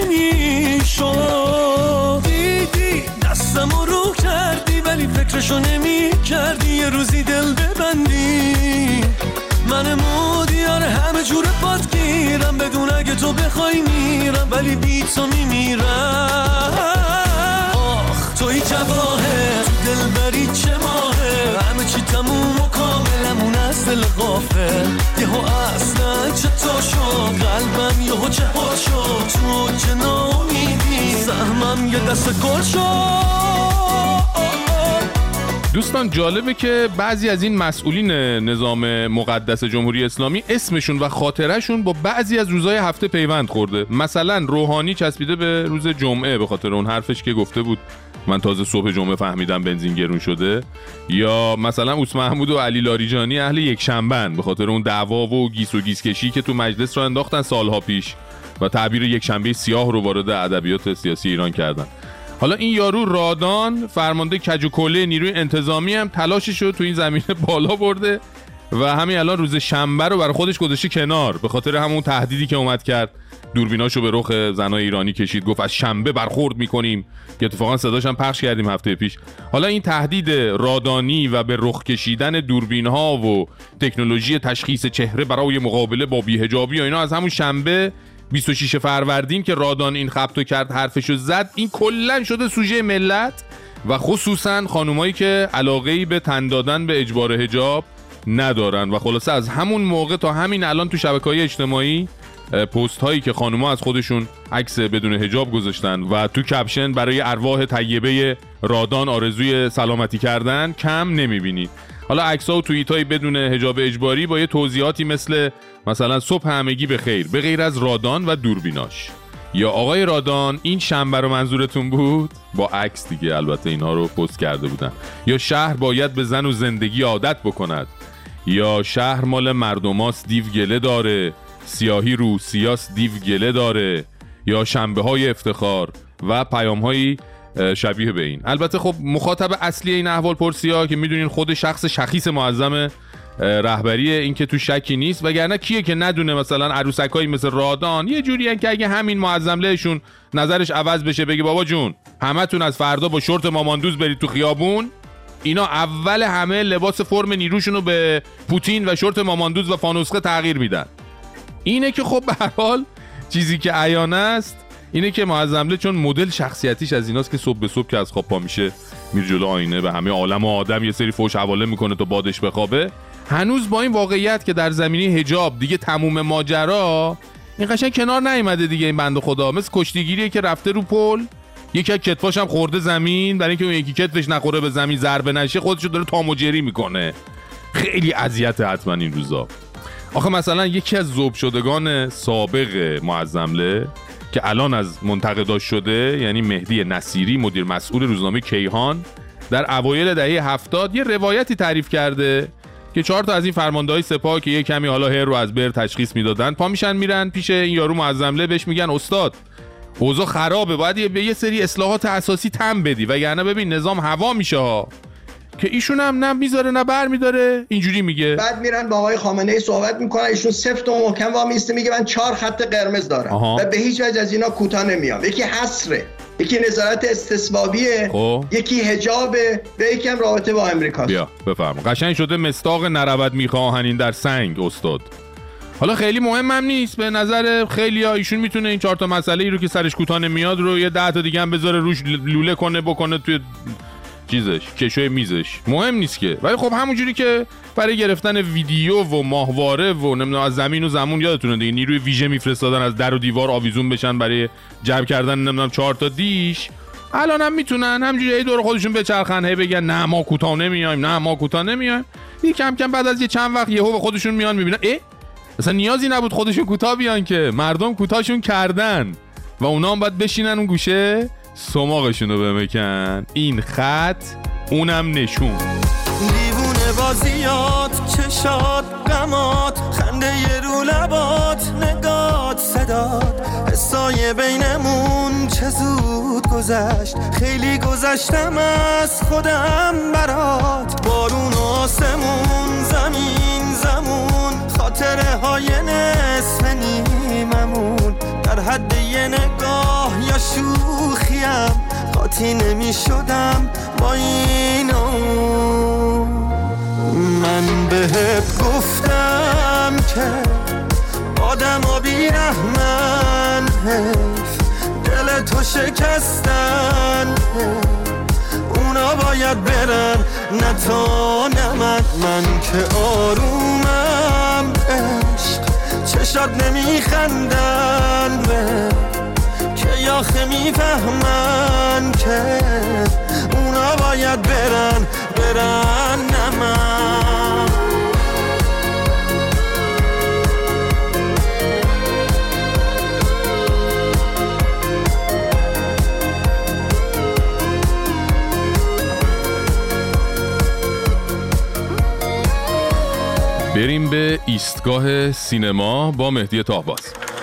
میشد. دیدی دستمو رو کردی ولی فکرشو نمی کردی یه روزی دل ببندی. من مودیار همه جور پات گیرم بدون اگه تو بخوای میرم ولی بی تو میمیرم. آخ توی جواهر دلبری چه ماهه. همه چی تموم و کاملمون از دل غافل. یهو اصلا چطور شد قلبم یهو چه حال شد. تو چه ناامیدی سهمم یه دست گل شد. دوستان جالبه که بعضی از این مسئولین نظام مقدس جمهوری اسلامی اسمشون و خاطرشون با بعضی از روزهای هفته پیوند خورده. مثلا روحانی چسبیده به روز جمعه به خاطر اون حرفش که گفته بود من تازه صبح جمعه فهمیدم بنزین گرون شده. یا مثلا اوس محمود و علی لاریجانی اهل یک شنبهن به خاطر اون دعوا و گیس و گیس کشی که تو مجلس را انداختن سالها پیش و تعبیر یک شنبه سیاه رو وارد ادبیات سیاسی ایران کردن. حالا این یارو رادان فرمانده کج و کله نیروی انتظامی هم تلاشش رو تو این زمینه بالا برده و همین الان روز شنبه رو برای خودش گذاشته کنار به خاطر همون تهدیدی که اومد کرد. دوربیناشو به رخ زنای ایرانی کشید گفت از شنبه برخورد میکنیم که اتفاقا صداش هم پخش کردیم هفته پیش. حالا این تهدید رادانی و به رخ کشیدن دوربین‌ها و تکنولوژی تشخیص چهره برای مقابله با بی‌حجابی و اینا از همون شنبه 26 فروردین که رادان این خبطو کرد حرفشو زد این کلن شده سوژه ملت و خصوصا خانومایی که علاقه‌ای به تن دادن به اجبار حجاب ندارن و خلاصه از همون موقع تا همین الان تو شبکه‌های اجتماعی پست هایی که خانوما از خودشون عکس بدون حجاب گذاشتن و تو کپشن برای ارواح طیبه رادان آرزوی سلامتی کردن کم نمیبینی. حالا عکس‌ها و توییت‌های بدون حجاب اجباری با یه توضیحاتی مثلا صبح همگی به خیر به غیر از رادان و دوربیناش. یا آقای رادان این شنبه رو منظورتون بود؟ با عکس دیگه البته اینها رو پست کرده بودن. یا شهر باید به زن و زندگی عادت بکند. یا شهر مال مردماست دیو گله داره. سیاهی رو سیاس دیو گله داره. یا شنبه های افتخار و پیام هایی شبیه به این. البته خب مخاطب اصلی این احوال پرسی ها که میدونین خود شخص شخیص معظم رهبری، این که تو شکی نیست، وگرنه کیه که ندونه مثلا عروسکایی مثل رادان یه جوریه که اگه همین معظم لهشون نظرش عوض بشه بگه بابا جون همتون از فردا با شورت ماماندوز برید تو خیابون، اینا اول همه لباس فرم نیروشون رو به پوتین و شورت ماماندوز و فانوسخه تغییر میدن. اینه که خب به هر حال چیزی که عیان است اینه که معظم له چون مدل شخصیتیش از ایناست که صبح به صبح که از خواب پا میشه میره جلو آینه به همه عالم و آدم یه سری فوش حواله میکنه تا بادش بخوابه، هنوز با این واقعیت که در زمینه حجاب دیگه تموم ماجرا، این قشنگ کنار نیومده دیگه. این بنده خدا مثل کشتیگیریه که رفته رو پل، یکی از کتفاش هم خورده زمین، برای اینکه اون یکی کتفش نخوره به زمین ضربه نشه خودشو داره تام و جری میکنه. خیلی اذیت حتما این روزا. آخه مثلا یکی از ذوب شدگان سابق معظم له که الان از منتقداش شده، یعنی مهدی نصیری مدیر مسئول روزنامه کیهان، در اوایل دهه 70 یه روایتی تعریف کرده که 4 تا از این فرمانده‌های سپاه که یه کمی حالا هر رو از بر تشخیص میدادن پا میشن میرن پیش این یارو معظم له، بهش میگن استاد اوضاع خرابه، باید به یه سری اصلاحات اساسی تم بدی وگرنه ببین نظام هوا میشه ها. که ایشون هم نه میذاره نه بر میداره، اینجوری میگه. بعد میرن با آقای خامنه‌ای صحبت میکنن، ایشون سفت و محکم وامیسته میگه من 4 خط قرمز دارم و به هیچ وجه از اینا کوتاه نمیام. یکی حصره، یکی نظارت استثبابیه، یکی حجابه و یکی هم رابطه با امریکا. بیا بفرما. قشنگ شده مستاق نرود میخواهنین در سنگ استاد. حالا خیلی مهمم نیست به نظر خیلیا، ایشون میتونه این 4 تا مسئله ای رو که سرش کوتاه نمیاد رو یه 10 تا دیگه هم بذاره روش لوله کنه بکنه توی چیزش کشوی میزش، مهم نیست که. ولی خب همونجوری که برای گرفتن ویدیو و ماهواره و نمیدونم از زمین و زمون یادتونه دیگه نیروی ویژه میفرستادن از در و دیوار آویزون بشن برای جمع کردن نمیدونم 4 تا دیش، الان هم میتونن همینجوری دور خودشون بچرخن هی بگن نه ما کوتاه نمیایم، نه ما کوتاه نمیایم. این کم کم بعد از یه چند وقت یهو به خودشون میان میبینن اصلا نیازی نبود خودشون کوتاه بیان که مردم کوتاهشون کردن و اونا هم باید بشینن اون گوشه سماقشونو بمکن. این خط اونم نشون. دیوونه بازیات چشات غمات خنده رو لبات نگات صدات حسای بینمون چه زود گذشت، خیلی گذشتم از خودم برات. بارون و آسمون زمین زمون خاطره های نصف نیممون در حد یه نگاه یا شوخیم قاطی نمی شدم با اینو. من بهت گفتم که آدم ها بیرحمن حیف دل تو شکستن، اونا باید برن نه تا نه من که آرومم عشق چشات نمیخندن به که یاخه میفهمن که اونا باید برن نه من. بریم به ایستگاه سینما با مهدی طاهباز.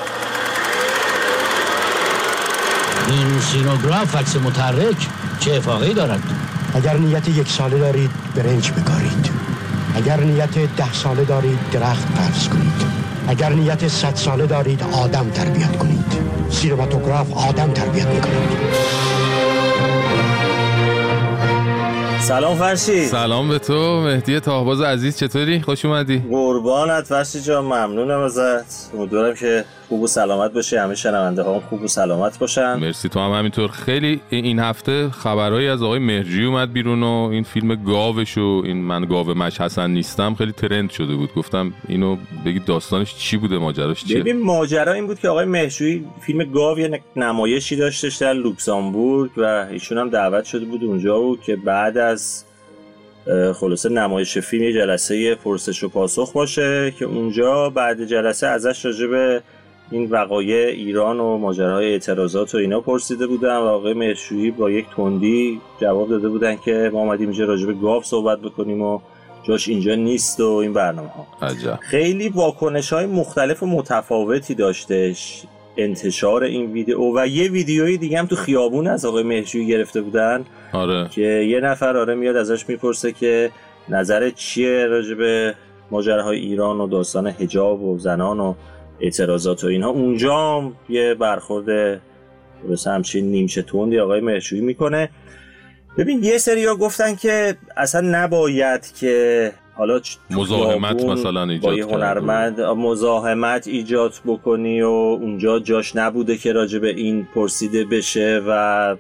این سینوگراف عکس متحرک چه افاقه‌ای دارد؟ اگر نیت 1 ساله دارید برنج بکارید، اگر نیت 10 ساله دارید درخت پرس کنید، اگر نیت 100 ساله دارید آدم تربیت کنید. سینماتوگراف آدم تربیت میکنید. سلام فرشی. سلام به تو مهدی طاهباز عزیز، چطوری؟ خوش اومدی. قربانت فرشی جان، ممنونم ازت. امیدوارم که خوب و سلامت باشی، همه شنونده ها خوب و سلامت باشن. مرسی، تو هم همینطور. خیلی این هفته خبرایی از آقای مهرجویی اومد بیرون و این فیلم گاوش و این من گاو مش حسن نیستم خیلی ترند شده بود. گفتم اینو بگید داستانش چی بوده، ماجراش چیه؟ ببین ماجرا این بود که آقای مهرجویی فیلم گاو یه نمایشی داشتش در لوکزامبورگ و ایشون هم دعوت شده بود اونجا و که بعد از خلاصه نمایش فیلم یه جلسه پرسش و پاسخ باشه که اونجا بعد جلسه ازش راجع به این وقایع ایران و ماجراهای اعتراضات و اینا پرسیده بودن و آقای مهرشویی با یک تندی جواب داده بودن که ما اومدیم اینجا راجع به گاو صحبت بکنیم و جاش اینجا نیست و این برنامه‌ها. عجب. خیلی واکنش‌های مختلف و متفاوتی داشتش انتشار این ویدیو و یه ویدیوی دیگه هم تو خیابون از آقای مهرشویی گرفته بودن. آره. که یه نفر میاد ازش میپرسه که نظرت چیه راجع به ماجراهای ایران و داستان حجاب و زنان و اعتراضات و اینها. اونجا هم یه برخورد درست همچین نیمچه تندی آقای مهرشویی میکنه. ببین یه سری‌ها گفتن که اصلا نباید که حالا مزاحمت مثلا ایجاد با هنرمند مزاحمت ایجاد بکنی و اونجا جاش نبوده که راجع به این پرسیده بشه و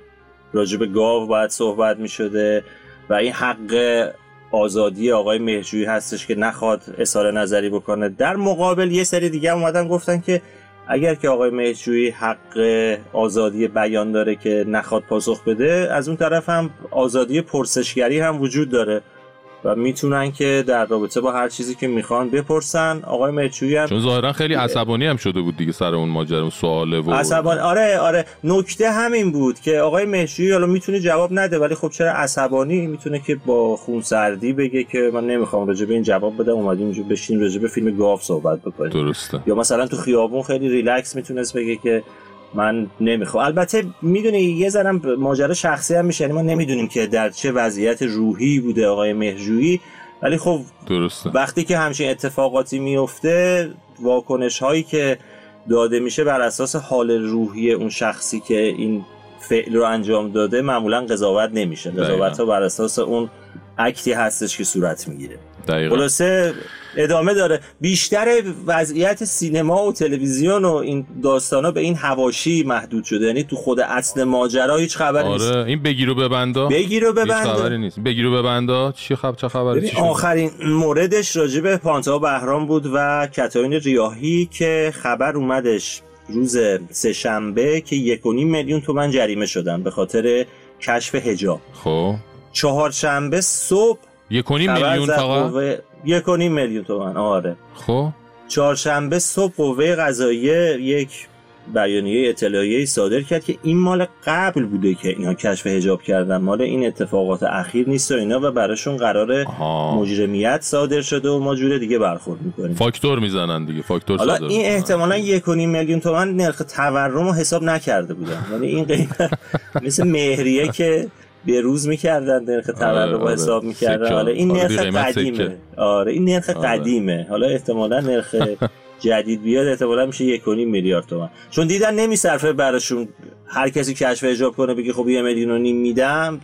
راجع به گاو باید صحبت میشده و این حق آزادی آقای مهرجویی هستش که نخواد اظهار نظری بکنه. در مقابل یه سری دیگه اومدن گفتن که اگر که آقای مهرجویی حق آزادی بیان داره که نخواد پاسخ بده، از اون طرف هم آزادی پرسشگری هم وجود داره و میتونن که در رابطه با هر چیزی که میخوان بپرسن. آقای مهرجویی هم چون ظاهرا خیلی عصبانی هم شده بود دیگه سر اون ماجرا سواله و عصبانی. آره نکته همین بود که آقای مهرجویی حالا میتونه جواب نده ولی خب چرا عصبانی؟ میتونه که با خونسردی بگه که من نمیخوام راجع به این جواب بدم، اومدیم اینجا بشین راجع به فیلم گاو صحبت بکنیم. درسته. یا مثلا تو خیابون خیلی ریلکس میتونست بگه که من نمیخوام. البته میدونی یه ذره ماجرا شخصی هم میشه، یعنی ما نمیدونیم که در چه وضعیت روحی بوده آقای مهرجویی، ولی خب درسته وقتی که همچین اتفاقاتی میفته واکنش هایی که داده میشه بر اساس حال روحی اون شخصی که این فعل رو انجام داده معمولا قضاوت نمیشه. قضاوت ها بر اساس اون اکتی هستش که صورت میگیره. خلاصه ادامه داره. بیشتر وضعیت سینما و تلویزیون و این داستانا به این حواشی محدود شده، یعنی تو خود اصل ماجرا هیچ خبری نیست. این بگیر و ببندا هیچ خبری نیست. بگیر و ببندا چه خبری؟ آخرین موردش راجع به پانتا بهرام بود و کتاین ریاحی که خبر اومدش روز سه‌شنبه که 1.5 میلیون تومان جریمه شدن به خاطر کشف حجاب. خب چهارشنبه صبح 1.5 میلیون فقط 1.5 میلیون تومان. آره. خب چهارشنبه صبح قوه قضاییه یک بیانیه اطلاعیه‌ای صادر کرد که این مال قبل بوده که اینا کشف حجاب کردن، مال این اتفاقات اخیر نیست و اینا و براشون قراره مجرمیت صادر شده و ما جور دیگه برخورد میکنیم. فاکتور میزنن دیگه، فاکتور حالا صادر این احتمالاً 1.5 میلیون تومان نرخ تورم رو حساب نکرده بودن، یعنی این قیمت مثل مهریه که به روز میکردن نرخ تورم رو حساب میکردن. حالا این نرخ قدیمه. آره این نرخ قدیمه. حالا احتمالاً نرخ جدید بیاد احتمالاً میشه 1.5 میلیارد تومان، چون دیدن نمیصرفه براشون هر کسی کشف حجاب کنه بگه خب 1.5 میلیون میدم،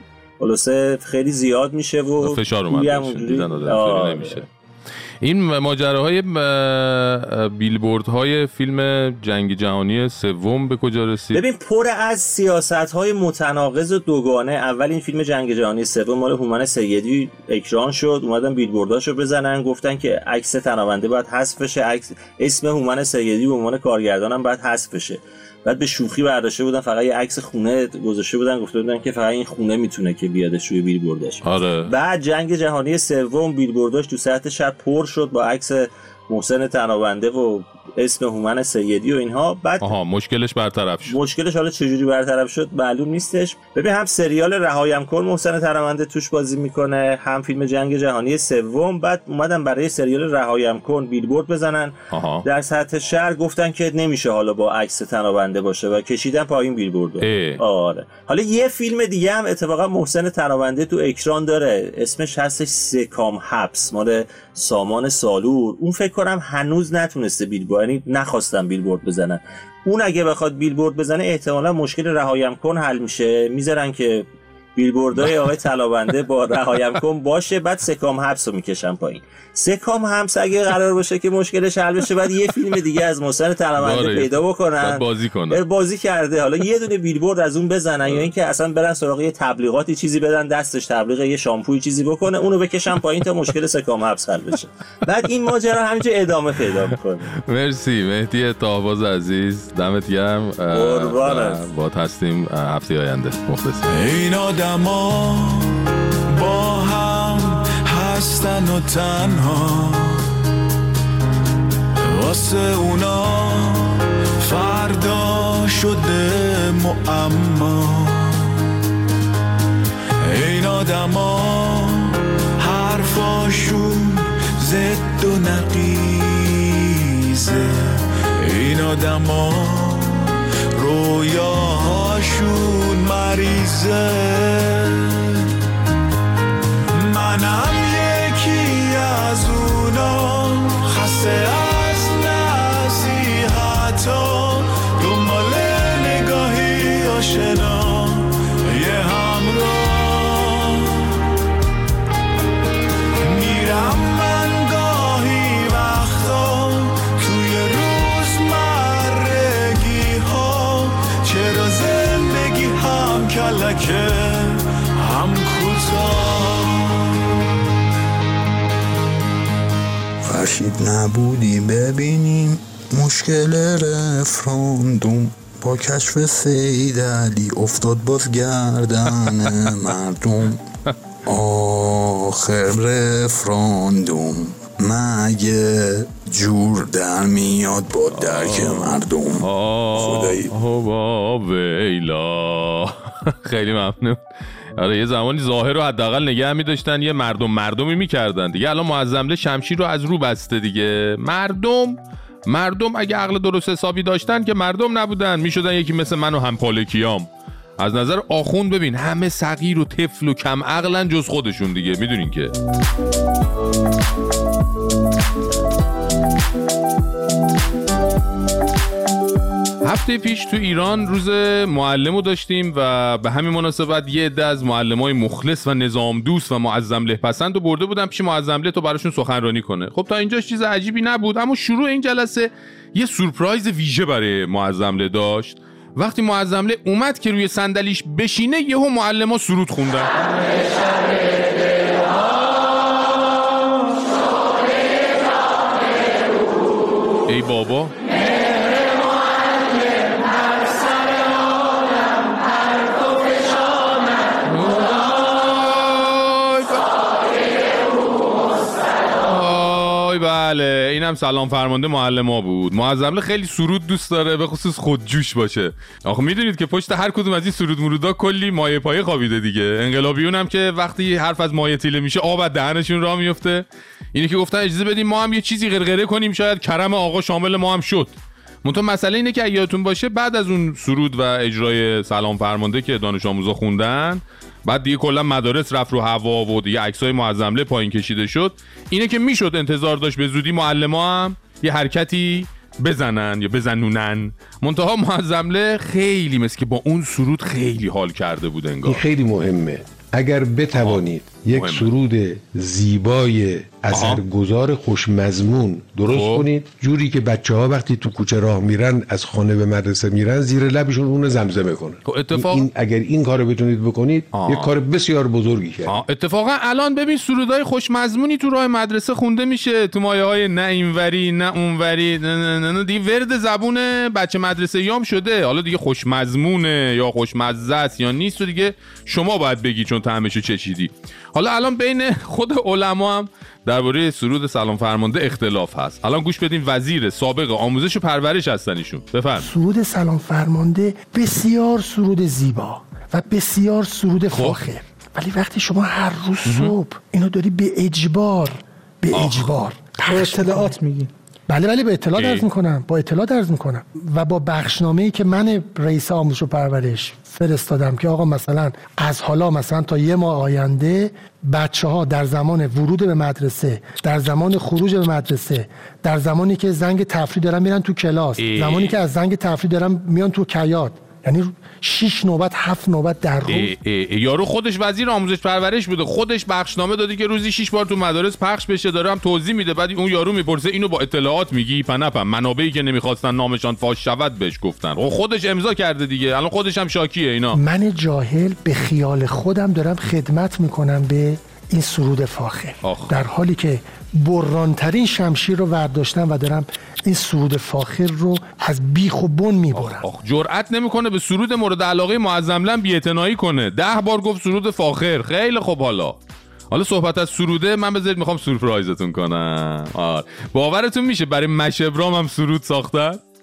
خلاصه خیلی زیاد میشه و فشار اومده دیدن نمیشه. این ماجراهای بیلبوردهای فیلم جنگ جهانی سوم به کجا رسید؟ ببین پر از سیاست‌های متناقض و دوگانه. اول این فیلم جنگ جهانی سوم مال هومن سیدی اکران شد، اومدن بیلبورداشو بزنن، گفتن که عکس تنابنده باید حذف بشه، اسم هومن سیدی به عنوان کارگردانم باید حذف بشه. بعد به شوخی برداشته بودن فقط یه عکس خونه گذاشته بودن، گفته بودن که فقط این خونه میتونه که بیادش روی بیلبورداش. آره. بعد جنگ جهانی سوم بیلبورداش تو سطح شهر پر شد با عکس محسن تنابنده و اسم هومن سیدی و اینها. بعد مشکلش برطرف شد. مشکلش حالا چجوری برطرف شد معلوم نیستش. ببین هم سریال رهایم کن محسن تنابنده توش بازی میکنه، هم فیلم جنگ جهانی سوم. بعد اومدن برای سریال رهایم کن بیلبورد بزنن در سطح شهر، گفتن که نمیشه حالا با عکس تنابنده باشه و کشیدن پایین بیلبوردو. آره. حالا یه فیلم دیگه هم اتفاقا محسن تنابنده تو اکران داره، اسمش هستش سکام حبس، مال سامان سالور. اون فکر کنم هنوز نتونسته بیلبورد، یعنی نخواستم بیلبورد بزنن. اون اگه بخواد بیلبورد بزنه احتمالا مشکل رهایم کن حل میشه، میذارن که بیلبوردهای آقای طلابنده با رهایم کن باشه، بعد سکام حبس رو میکشن پایین. سکام حبس اگه قرار باشه که مشکلش حل بشه بعد یه فیلم دیگه از محسن طلابنده پیدا بکنن بازی کرده، حالا یه دونه بیلبورد از اون بزنن یا اینکه اصلا برن سراغ یه تبلیغاتی چیزی بدن دستش، تبلیغ یه شامپوی چیزی بکنه، اونو بکشن پایین تا مشکل سکام حبس حل بشه. بعد این ماجرا همینجا ادامه پیدا میکنه. مرسی مهدی طاهباز عزیز، دمت گرم. با هستیم هفته آینده. مخلصیم. این آدما با هم هستن و تنها واسه اونا شده معما. این آدما حرفاشون زد و نقیزه، این آدما رویاهاشون مریضه. منم یکی از اونا، خسته از نصیحتا، دنبال نگاهی آشنا، یه همراه. میرم من گاهی وقتا توی روزمرگی ها، چرا زندگی هم کلکه هم کوتاه. فرشید نبودی ببینیم مشکل رفراندوم، با کشف سید علی افتاد باز گردن مردم. آخر رفراندوم مگه جور در میاد با درک مردم. خدایی ویلا. خیلی ممنون. آره یه زمانی ظاهر رو حداقل نگه می‌داشتن، یه مردمی می‌کردن دیگه. الان معظمله شمشیر رو از رو بسته دیگه. مردم اگه عقل درست حسابی داشتن که مردم نبودن، میشدن یکی مثل من و همپالکیام. از نظر آخوند ببین همه صغیر و طفل و کم عقلن جز خودشون دیگه، میدونین که. هفته پیش تو ایران روز معلمو داشتیم و به همین مناسبت یه عده از معلمای مخلص و نظام دوست و معظمله پسند رو برده بودن پیش معظمله تا براشون سخنرانی کنه. خب تا اینجاش چیز عجیبی نبود، اما شروع این جلسه یه سورپرایز ویژه برای معظمله داشت. وقتی معظمله اومد که روی صندلیش بشینه، یهو معلما سرود خوندن. ای بابا، بله اینم سلام فرمانده معلما بود. معظمله خیلی سرود دوست داره، به خصوص خودجوش باشه. آخه میدونید که پشت هر کدوم از این سرود مرودا کلی مایه پایه خوابیده دیگه. انقلابیون هم که وقتی حرف از مایه تیله میشه آب از دهنشون راه میفته. اینی که گفتن اجازه بدیم ما هم یه چیزی غرغره کنیم، شاید کرم آقا شامل ما هم شد. منتها مسئله اینه که یادتون باشه بعد از اون سرود و اجرای سلام فرمانده که دانش آموزا خوندن، بعد دیگه کلا مدارس رفت رو هوا و دیگه عکسای معظمله پایین کشیده شد. اینه که میشد انتظار داشت به زودی معلما هم یه حرکتی بزنن یا بزنونن. منتها معظمله خیلی مثل که با اون سرود خیلی حال کرده بود انگار. این خیلی مهمه. اگر بتوانید یک سرود زیبای اثرگذار خوشمضمون درست کنید، جوری که بچه‌ها وقتی تو کوچه راه میرن از خانه به مدرسه میرن زیر لبشون اون زمزمه کنن. اگر این کارو بتونید بکنید یک کار بسیار بزرگی کرد. اتفاقا الان ببین سرودای خوشمضمونی تو راه مدرسه خونده میشه، تو مایه‌های نه اینوری نه اونوری، نه دیگه ورد زبون بچه مدرسه‌یام شده. حالا دیگه خوشمضمونه یا خوشمزه است یا نیست و دیگه شما باید بگی چون طعمشو چشیدی. حالا الان بین خود علما هم درباره سرود سلام فرمانده اختلاف هست. الان گوش بدین وزیر سابق آموزش و پرورش هستن ایشون. بفرمایید. سرود سلام فرمانده بسیار سرود زیبا و بسیار سرود فاخر، ولی وقتی شما هر روز صبح اینو داری به اجبار اطلاعات میگی. بله به اطلاع عرض میکنم، با اطلاع عرض میکنم و با بخشنامه‌ای که من رئیس آموزش و پرورش فرستادم که آقا مثلا از حالا مثلا تا یه ماه آینده بچه‌ها در زمان ورود به مدرسه، در زمان خروج به مدرسه، در زمانی که زنگ تفریح دارن میرن تو کلاس، زمانی که از زنگ تفریح دارن میان تو کیاد، یعنی 6 نوبت 7 نوبت در روز. یارو خودش وزیر آموزش پرورش بوده، خودش بخشنامه داده که روزی 6 بار تو مدارس پخش بشه، داره هم توضیح میده. بعد اون یارو میپرسه اینو با اطلاعات میگی؟ پنپم منابعی که نمیخواستن نامشان فاش شود بهش گفتن. خودش امضا کرده دیگه، الان خودش هم شاکیه اینا. من جاهل به خیال خودم دارم خدمت میکنم به این سرود فاخر، در حالی که برانترین شمشیر رو ورداشتم و دارم این سرود فاخر رو از بیخ و بن میبرم. جرأت نمیکنه به سرود مورد علاقه معظمله بی‌اعتنایی کنه. 10 بار گفت سرود فاخر. خیلی خوب. حالا صحبت از سروده، من بذارید میخوام سورپرایزتون کنم. باورتون میشه برای مشبرام هم سرود ساختن؟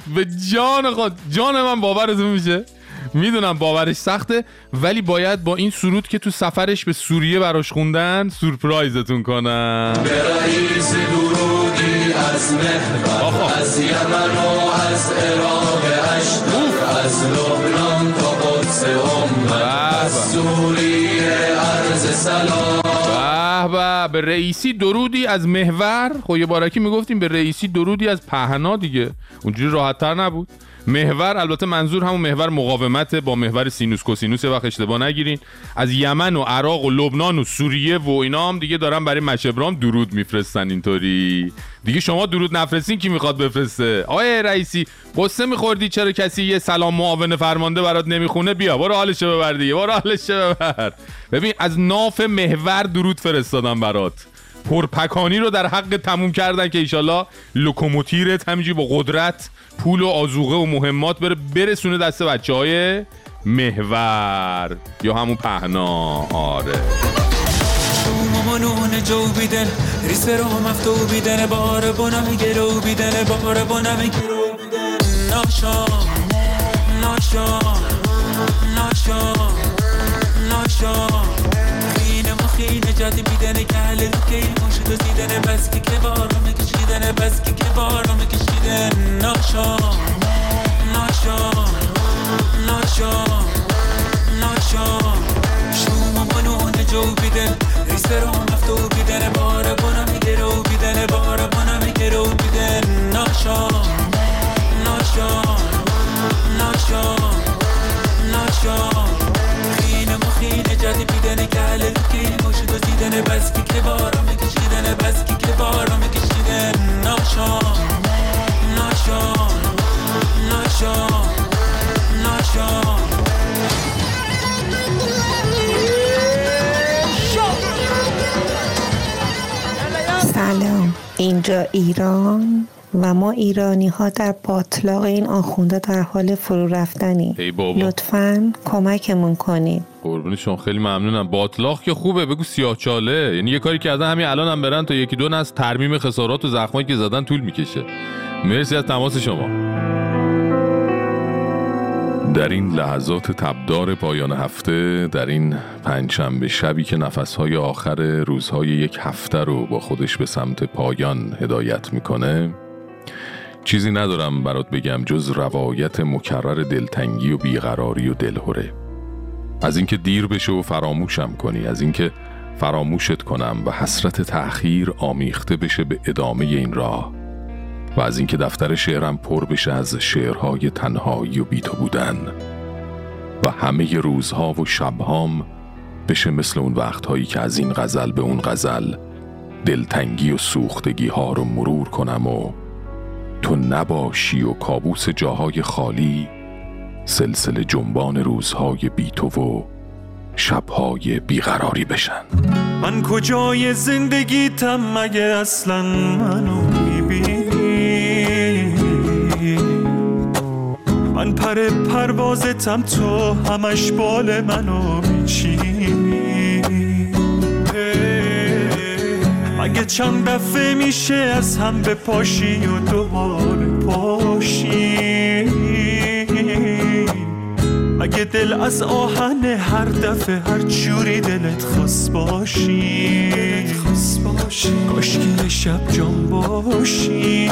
به جان خود جان من باورتون میشه؟ میدونم باورش سخته، ولی باید با این سرود که تو سفرش به سوریه براش خوندن سورپرایزتون کنم. به رئیس درودی از محور، از یمن و از عراق اشتر، از لبنان تا قدس امت، از سوریه عرض سلام. به رئیسی درودی از محور. خب یه بارکی میگفتیم به رئیسی درودی از پهنا دیگه، اونجوری راحت تر نبود. محور البته منظور همون محور مقاومت با محور سینوس کوسینوس، یه وقت اشتباه نگیرین. از یمن و عراق و لبنان و سوریه و اینا هم دیگه دارن برای مشبرام درود میفرستن. اینطوری دیگه شما درود نفرستین کی میخواد بفرسته؟ آقای رئیسی قصه میخوردی چرا کسی یه سلام معاون فرمانده برات نمیخونه؟ بیا برو حالشو ببر دیگه، برو حالشو ببر. ببین از ناف محور درود فرستادم برات، پرپکانی رو در حق تموم کردن که ایشالله لوکوموتیرت همینجوری با قدرت پول و آذوقه و مهمات برسونه دست بچهای محور یا همون پهنا. آره مامانون جو بیدن ریس رو مفتو بیدن بار بونم گرو بیدن بار بونم گرو بیدن ناشا ناشا ناشا ناشا خیلی جادی میدنه که حل رو که این مشت و زیدنه بس که بارا میکشیدنه بس که بارا میکشیدن ناشا ناشا ناشا ناشا شما منونه جو بیدن ریس رو مفتو بیدنه بارا بنا میگه رو بیدنه بارا بنا میگه رو بیدن ناشا ناشا ناشا ناشا خیلی جادی بیدنه که حل رو که این مشت و زیدنه بس که بارا میکشیدنه بس که بارا میکشیدن ناشا ناشا ناشا ناشا. سلام، اینجا ایران و ما ایرانی ها در باطلاق این آخونده در حال فرو رفتنی. لطفاً کمکمون کنید. قربونی شما، خیلی ممنونم. باطلاق که خوبه، بگو سیاهچاله. یعنی یه کاری کردن همین الان هم برن تا یکی دو از ترمیم خسارات و زخمایی که زدن طول میکشه. مرسی از تماس شما. در این لحظات تبدار پایان هفته، در این پنجشنبه شبی که نفسهای آخر روزهای یک هفته رو با خودش به سمت پایان هدایت میکنه، چیزی ندارم برات بگم جز روایت مکرر دلتنگی و بیقراری و دلهره. از اینکه دیر بشه و فراموشم کنی، از اینکه فراموشت کنم و حسرت تأخیر آمیخته بشه به ادامه این راه، و از اینکه دفتر شعرم پر بشه از شعرهای تنهایی و بی‌تو بودن و همه روزها و شبهام بشه مثل اون وقتهایی که از این غزل به اون غزل دلتنگی و سوختگی ها رو مرور کنم و تو نباشی و کابوس جاهای خالی سلسله جنبان روزهای بی‌تو و شبهای بیقراری بشن. من کجای زندگیتم مگه اصلا منو میبینی؟ من پروازتم تو همش بال منو میچینی. مگه چند دفعه میشه از هم بپاشی و دوباره پاشی؟ مگه دل از آهن هر دفعه هر جوری دلت خواست باشی؟ کاش که یه شب جان باشی.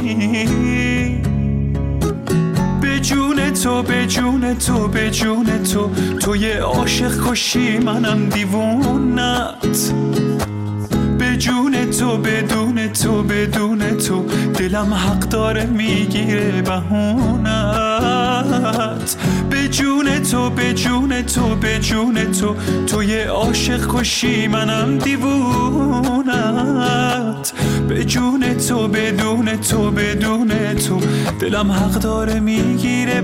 به جون تو به جون تو به جون تو، تو یه عاشق کشی منم دیوونت. به جون تو بدون تو بدون تو، دلم حق داره میگیره بهونت. به جون تو به جون تو به جون تو، تو یه عاشق کشی منم دیوونت. به جون تو بدون تو بدون تو، دلم حق داره میگیره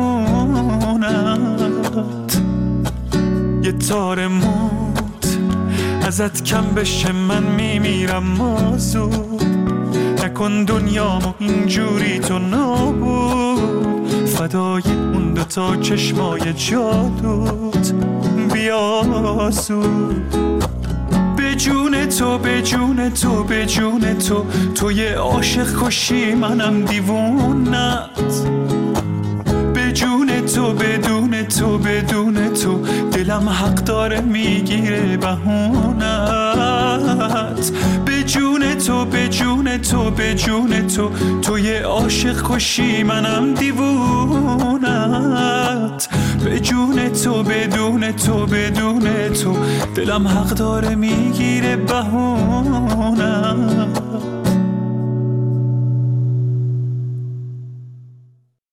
بهونت. یه تار موت ازت کم بشه من میمیرم مازود. نکن دنیامو اینجوری تو نابود، فدای اون دوتا چشمای جادوت بیا زود. به جون تو به جون تو به جون تو، تو یه عاشق کشی منم دیوونت. تو بدون تو دلم حق داره میگیره بهونت. به جون تو به جون تو به جون تو تو یه عاشق کشی منم دیوونت. به جون تو بدون تو بدون تو دلم حق داره میگیره بهونت.